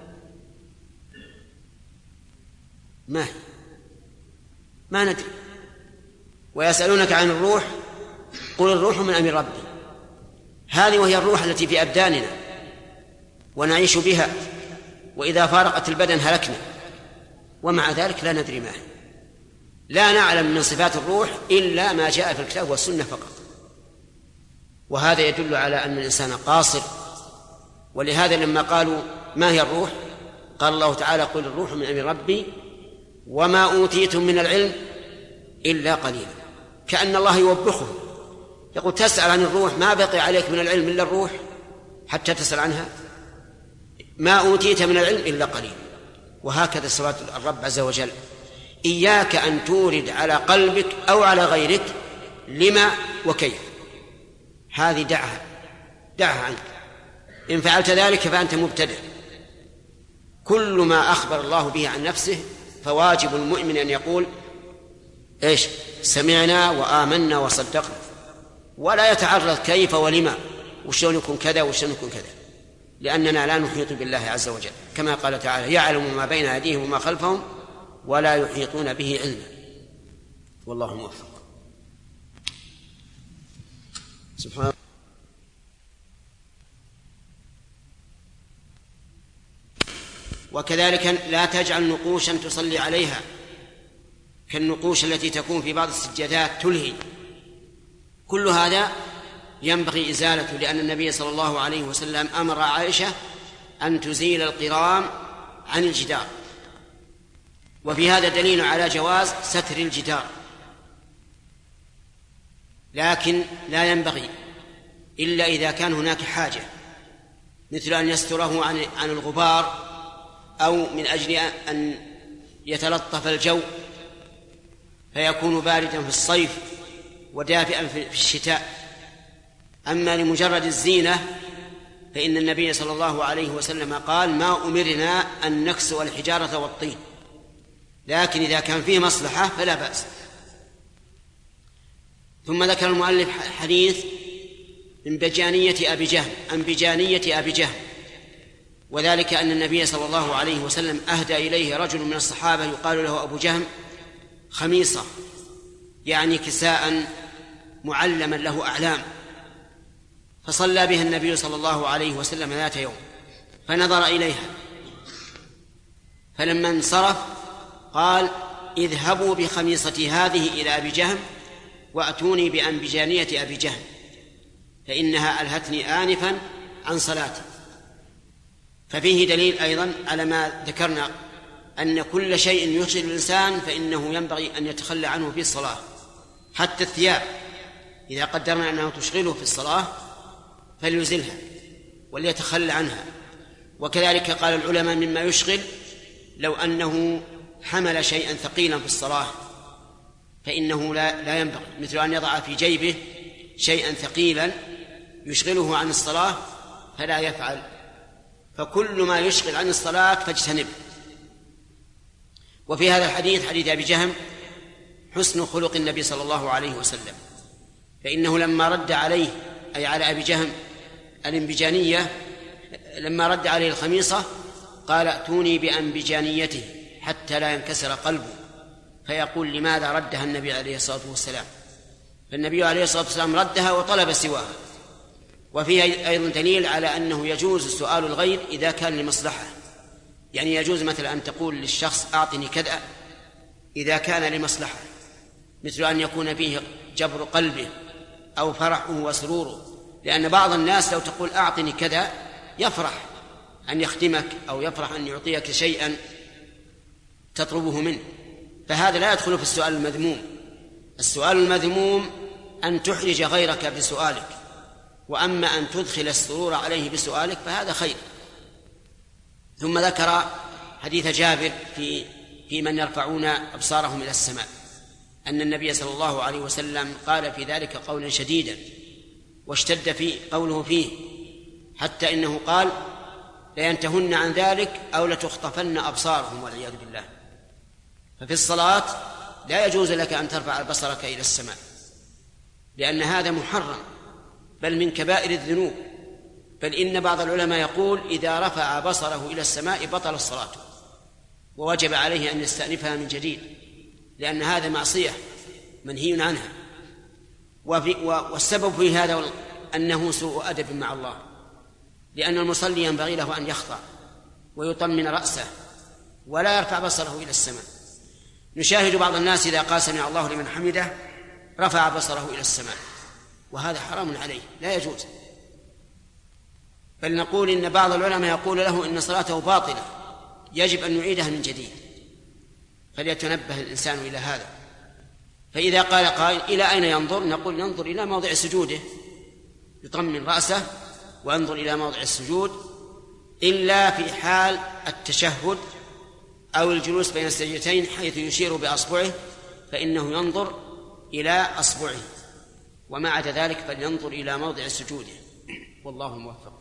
ما هي؟ ما ندري. ويسألونك عن الروح قل الروح من أمر ربي. هذه وهي الروح التي في أبداننا ونعيش بها، وإذا فارقت البدن هلكنا، ومع ذلك لا ندري ما هي. لا نعلم من صفات الروح إلا ما جاء في الكتاب والسنة فقط، وهذا يدل على أن الإنسان قاصر. ولهذا لما قالوا ما هي الروح قال الله تعالى قل الروح من أمر ربي وما أوتيتم من العلم إلا قليلا، كأن الله يوبخه يقول تسأل عن الروح، ما بقي عليك من العلم إلا الروح حتى تسأل عنها، ما أوتيت من العلم إلا قليلا. وهكذا صفات الرب عز وجل. إياك أن تورد على قلبك أو على غيرك لما وكيف، هذه دعها دعها عنك. إن فعلت ذلك فأنت مبتدع. كل ما أخبر الله به عن نفسه فواجب المؤمن أن يقول إيش؟ سمعنا وآمنا وصدقنا، ولا يتعرض كيف ولما وشلون يكون كذا وشلون يكون كذا، لأننا لا نحيط بالله عز وجل، كما قال تعالى يعلم ما بين أيديهم وما خلفهم ولا يحيطون به علما. والله موفق. سبحان الله. وكذلك لا تجعل نقوشا تصلي عليها كالنقوش التي تكون في بعض السجادات تلهي. كل هذا ينبغي إزالته، لأن النبي صلى الله عليه وسلم أمر عائشة أن تزيل القرام عن الجدار، وفي هذا دليل على جواز ستر الجدار، لكن لا ينبغي إلا إذا كان هناك حاجة، مثل أن يستره عن عن الغبار، أو من أجل أن يتلطف الجو فيكون باردا في الصيف ودافئا في الشتاء. أما لمجرد الزينة فإن النبي صلى الله عليه وسلم قال ما أمرنا أن نكسو الحجارة والطين، لكن إذا كان فيه مصلحة فلا بأس. ثم ذكر المؤلف حديث من بجانية أبي جهم عن بجانية أبي جهم، وذلك أن النبي صلى الله عليه وسلم أهدى إليه رجل من الصحابة يقال له أبو جهم خميصة، يعني كساء معلما له أعلام، فصلى بها النبي صلى الله عليه وسلم ذات يوم فنظر إليها، فلما انصرف قال: اذهبوا بخميصتي هذه إلى أبي جهم وأتوني بأنبجانية أبي جهم فإنها ألهتني آنفا عن صلاتي. ففيه دليل أيضا على ما ذكرنا، أن كل شيء يشغل الإنسان فإنه ينبغي أن يتخلى عنه في الصلاة، حتى الثياب إذا قدرنا أنه تشغله في الصلاة فليزلها وليتخلى عنها. وكذلك قال العلماء مما يشغل لو أنه حمل شيئا ثقيلا في الصلاة فإنه لا, لا ينبغي، مثل أن يضع في جيبه شيئا ثقيلا يشغله عن الصلاة فلا يفعل. فكل ما يشغل عن الصلاة فاجتنبه. وفي هذا الحديث حديث أبي جهم حسن خلق النبي صلى الله عليه وسلم، فإنه لما رد عليه أي على أبي جهم الانبجانية، لما رد عليه الخميصة قال: ائتوني بأنبجانيته حتى لا ينكسر قلبه. فيقول: لماذا ردها النبي عليه الصلاة والسلام؟ فالنبي عليه الصلاة والسلام ردها وطلب سواها. وفيه أيضا دليل على أنه يجوز سؤال الغير إذا كان لمصلحة، يعني يجوز مثلا أن تقول للشخص: أعطني كذا إذا كان لمصلحة، مثل أن يكون فيه جبر قلبه أو فرحه وسروره، لأن بعض الناس لو تقول أعطني كذا يفرح أن يخدمك أو يفرح أن يعطيك شيئا تطلبه منه، فهذا لا يدخل في السؤال المذموم. السؤال المذموم أن تحرج غيرك بسؤالك، وأما أن تدخل السرور عليه بسؤالك فهذا خير. ثم ذكر حديث جابر في في من يرفعون أبصارهم إلى السماء، أن النبي صلى الله عليه وسلم قال في ذلك قولا شديدا، واشتد في قوله فيه حتى إنه قال: لينتهن عن ذلك أو لتخطفن أبصارهم والعياذ بالله. ففي الصلاة لا يجوز لك أن ترفع بصرك إلى السماء، لأن هذا محرم بل من كبائر الذنوب، بل إن بعض العلماء يقول: إذا رفع بصره إلى السماء بطل الصلاة ووجب عليه أن يستأنفها من جديد، لأن هذا معصية منهي عنها. والسبب في هذا أنه سوء أدب مع الله، لأن المصلي ينبغي له أن يخضع ويطمن رأسه ولا يرفع بصره إلى السماء. نشاهد بعض الناس إذا قال سمع الله لمن حمده رفع بصره إلى السماء، وهذا حرام عليه لا يجوز. بل نقول إن بعض العلماء يقول له إن صلاته باطلة يجب أن يعيدها من جديد، فليتنبه الإنسان إلى هذا. فإذا قال قائل: إلى أين ينظر؟ نقول: ينظر إلى موضع سجوده، يطمن رأسه وينظر إلى موضع السجود، إلا في حال التشهد أو الجلوس بين السجدتين حيث يشير بأصبعه فإنه ينظر إلى أصبعه، وما عدا ذلك فلينظر إلى موضع سجوده، والله موفق.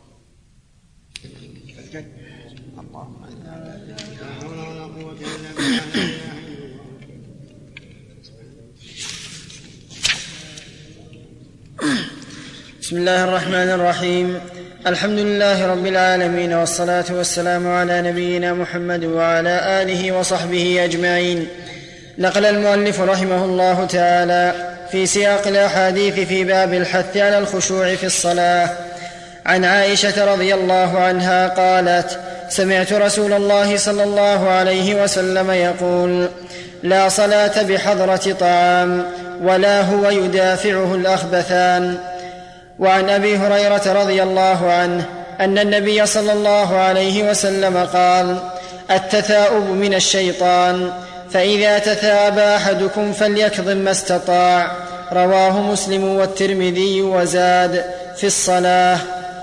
بسم الله الرحمن الرحيم. الحمد لله رب العالمين، والصلاة والسلام على نبينا محمد وعلى آله وصحبه أجمعين. نقل المؤلف رحمه الله تعالى في سياق الأحاديث في باب الحث على الخشوع في الصلاة عن عائشة رضي الله عنها قالت: سمعت رسول الله صلى الله عليه وسلم يقول: لا صلاة بحضرة طعام ولا هو يدافعه الأخبثان. وعن أبي هريرة رضي الله عنه أن النبي صلى الله عليه وسلم قال: التثاؤب من الشيطان، فإذا تثاءب أحدكم فليكظم ما استطاع. رواه مسلم والترمذي وزاد: في الصلاة.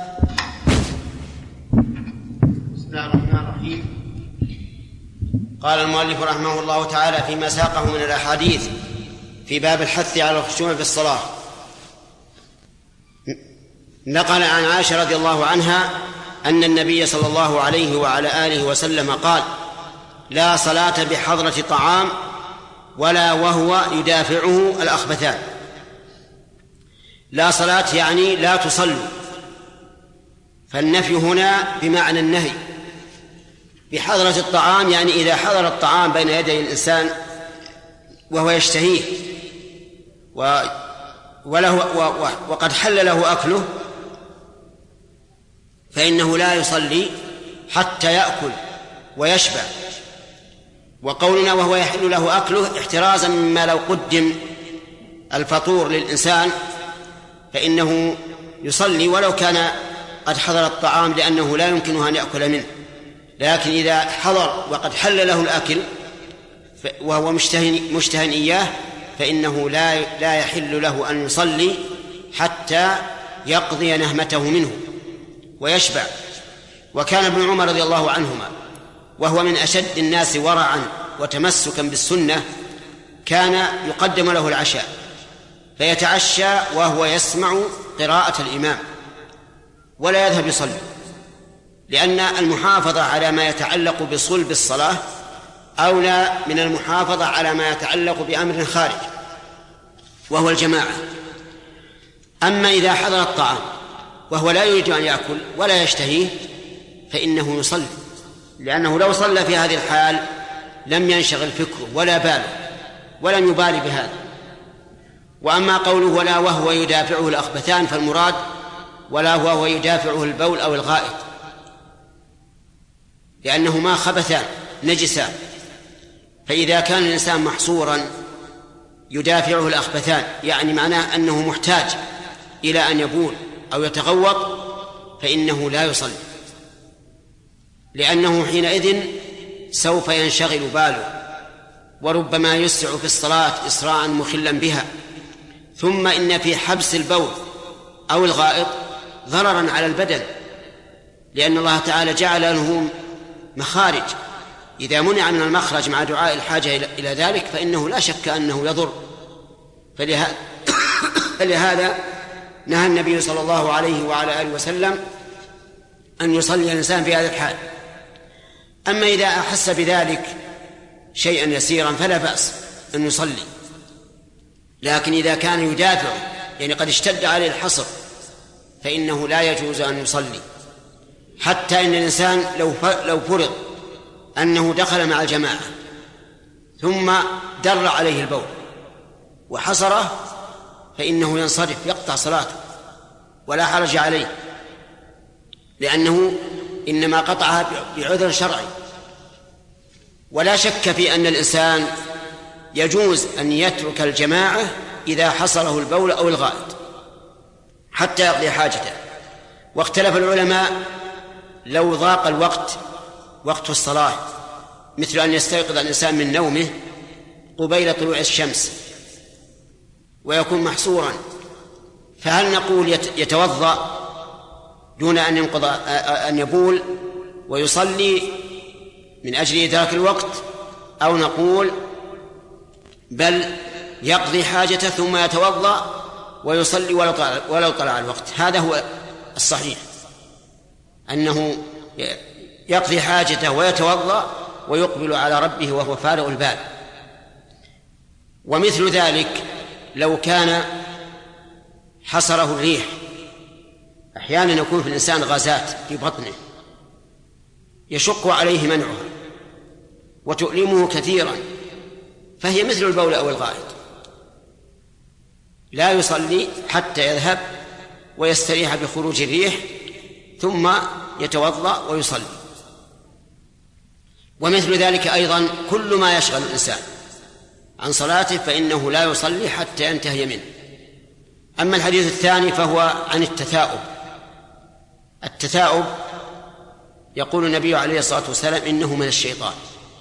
بسم الله الرحمن الرحيم. قال المؤلف رحمه الله تعالى فيما ساقه من الأحاديث في باب الحث على الخشوع في الصلاة، نقل عن عائشة رضي الله عنها أن النبي صلى الله عليه وعلى آله وسلم قال: لا صلاة بحضرة طعام ولا وهو يدافعه الأخبثان. لا صلاة يعني لا تصلوا، فالنفي هنا بمعنى النهي. بحضرة الطعام يعني إذا حضر الطعام بين يدي الإنسان وهو يشتهيه وله وقد حل له أكله فإنه لا يصلي حتى يأكل ويشبع. وقولنا وهو يحل له أكله احترازا مما لو قدم الفطور للإنسان فإنه يصلي ولو كان قد حضر الطعام لأنه لا يمكنه أن يأكل منه، لكن إذا حضر وقد حل له الأكل وهو مشتهٍ إياه فإنه لا لا يحل له أن يصلي حتى يقضي نهمته منه ويشبع. وكان ابن عمر رضي الله عنهما وهو من أشد الناس ورعا وتمسكا بالسنة كان يقدم له العشاء فيتعشى وهو يسمع قراءة الإمام ولا يذهب يصلي، لأن المحافظة على ما يتعلق بصلب الصلاة أولى من المحافظة على ما يتعلق بأمر خارج وهو الجماعة. أما إذا حضر الطعام وهو لا يريد أن يأكل ولا يشتهيه فإنه يصلي، لأنه لو صلى في هذه الحال لم ينشغل فكره ولا باله ولم يبالي بهذا. وأما قوله ولا وهو يدافعه الأخبثان فالمراد ولا وهو يدافعه البول أو الغائط، لأنهما خبثان نجسان، فإذا كان الإنسان محصورا يدافعه الأخبثان يعني معناه أنه محتاج إلى أن يبول أو يتغوط فإنه لا يصلي، لأنه حينئذ سوف ينشغل باله وربما يسرع في الصلاة إسراعا مخلا بها. ثم إن في حبس البول أو الغائط ضررا على البدن، لأن الله تعالى جعل له مخارج، إذا منع من المخرج مع دعاء الحاجة إلى ذلك فإنه لا شك أنه يضر. فلهذا, فلهذا نهى النبي صلى الله عليه وعلى آله وسلم أن يصلي الإنسان في هذا الحال. أما إذا أحس بذلك شيئا يسيرا فلا بأس أن يصلي، لكن إذا كان يدافع يعني قد اشتد عليه الحصر فإنه لا يجوز أن يصلي، حتى إن الإنسان لو لو فرض أنه دخل مع الجماعة ثم در عليه البول وحصره فإنه ينصرف يقطع صلاته ولا حرج عليه، لأنه إنما قطعها بعذر شرعي. ولا شك في أن الإنسان يجوز أن يترك الجماعة إذا حصله البول أو الغائط حتى يقضي حاجته. واختلف العلماء لو ضاق الوقت وقت الصلاة، مثل أن يستيقظ الإنسان من نومه قبيل طلوع الشمس ويكون محصورا، فهل نقول يتوضأ دون أن ينقض أن يبول ويصلي من أجل إدراك الوقت، أو نقول بل يقضي حاجته ثم يتوضأ ويصلي ولو طلع, ولو طلع الوقت؟ هذا هو الصحيح، أنه يقضي حاجته ويتوضأ ويقبل على ربه وهو فارغ البال. ومثل ذلك لو كان حصره الريح، أحيانا يكون في الإنسان غازات في بطنه يشق عليه منعها وتؤلمه كثيرا، فهي مثل البول أو الغائط، لا يصلي حتى يذهب ويستريح بخروج الريح ثم يتوضأ ويصلي. ومثل ذلك أيضا كل ما يشغل الإنسان عن صلاته فإنه لا يصلي حتى ينتهي منه. أما الحديث الثاني فهو عن التثاؤب. التثاؤب يقول النبي عليه الصلاة والسلام إنه من الشيطان.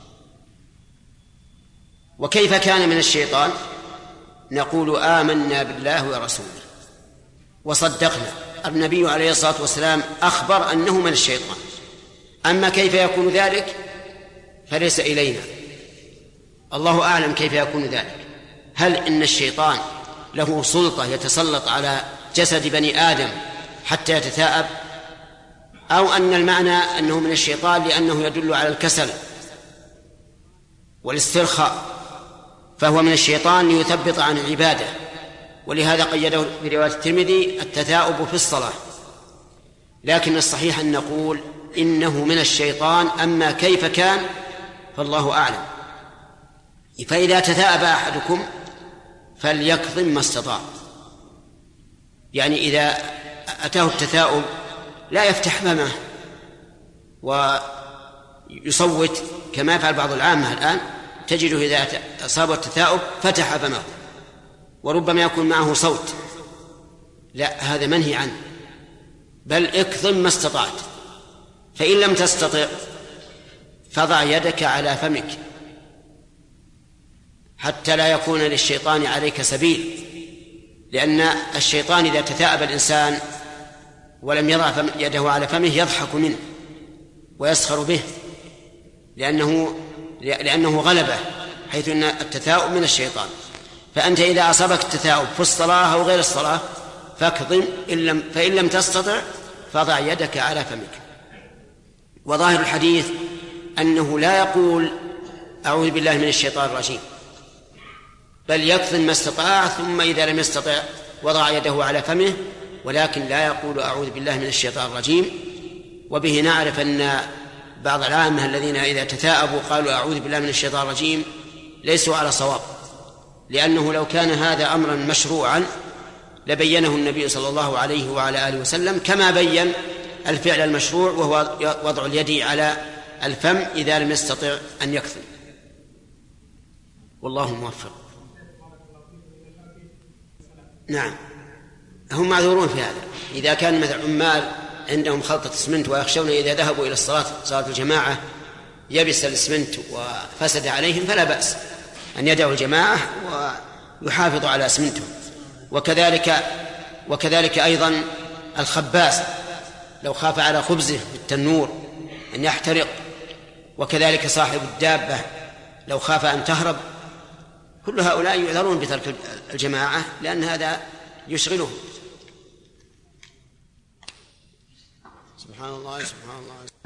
وكيف كان من الشيطان؟ نقول آمنا بالله ورسوله وصدقنا. النبي عليه الصلاة والسلام أخبر أنه من الشيطان، أما كيف يكون ذلك فليس إلينا، الله أعلم كيف يكون ذلك. هل إن الشيطان له سلطة يتسلط على جسد بني آدم حتى يتثاءب، أو أن المعنى أنه من الشيطان لأنه يدل على الكسل والاسترخاء، فهو من الشيطان ليثبط عن العبادة، ولهذا قيده في رواية الترمذي التثاؤب في الصلاة. لكن الصحيح أن نقول إنه من الشيطان، أما كيف كان فالله أعلم. فإذا تثاءب أحدكم فليكظم ما استطاع، يعني إذا أتاه التثاؤب لا يفتح فمه ويصوت كما يفعل بعض العامة الآن، تجده إذا أصاب التثاؤب فتح فمه وربما يكون معه صوت. لا، هذا منهي عنه، بل اكظم ما استطعت، فإن لم تستطع فضع يدك على فمك حتى لا يكون للشيطان عليك سبيل، لأن الشيطان إذا تثاءب الإنسان ولم يضع يده على فمه يضحك منه ويسخر به، لأنه لأنه غلبه، حيث أن التثاؤب من الشيطان. فأنت إذا أصابك التثاؤب في الصلاة أو غير الصلاة فاكظم، فإن لم تستطع فضع يدك على فمك. وظاهر الحديث أنه لا يقول أعوذ بالله من الشيطان الرجيم، بل يكظم ما استطاع، ثم إذا لم يستطع وضع يده على فمه، ولكن لا يقول أعوذ بالله من الشيطان الرجيم. وبه نعرف أن بعض العامة الذين إذا تثاءبوا قالوا أعوذ بالله من الشيطان الرجيم ليسوا على صواب، لأنه لو كان هذا أمرا مشروعا لبينه النبي صلى الله عليه وعلى آله وسلم، كما بين الفعل المشروع وهو وضع اليد على الفم إذا لم يستطع أن يكثر. والله موفق. نعم، هم معذورون في هذا. إذا كان مثل عمال عندهم خلطة اسمنت ويخشون إذا ذهبوا إلى الصلاة صلاة الجماعة يبس الاسمنت وفسد عليهم، فلا بأس أن يدعوا الجماعة ويحافظوا على اسمنتهم. وكذلك وكذلك أيضا الخباز لو خاف على خبزه في التنور أن يحترق، وكذلك صاحب الدابة لو خاف أن تهرب، كل هؤلاء يعذرون بترك الجماعة لأن هذا يشغلهم. سبحان الله سبحان الله.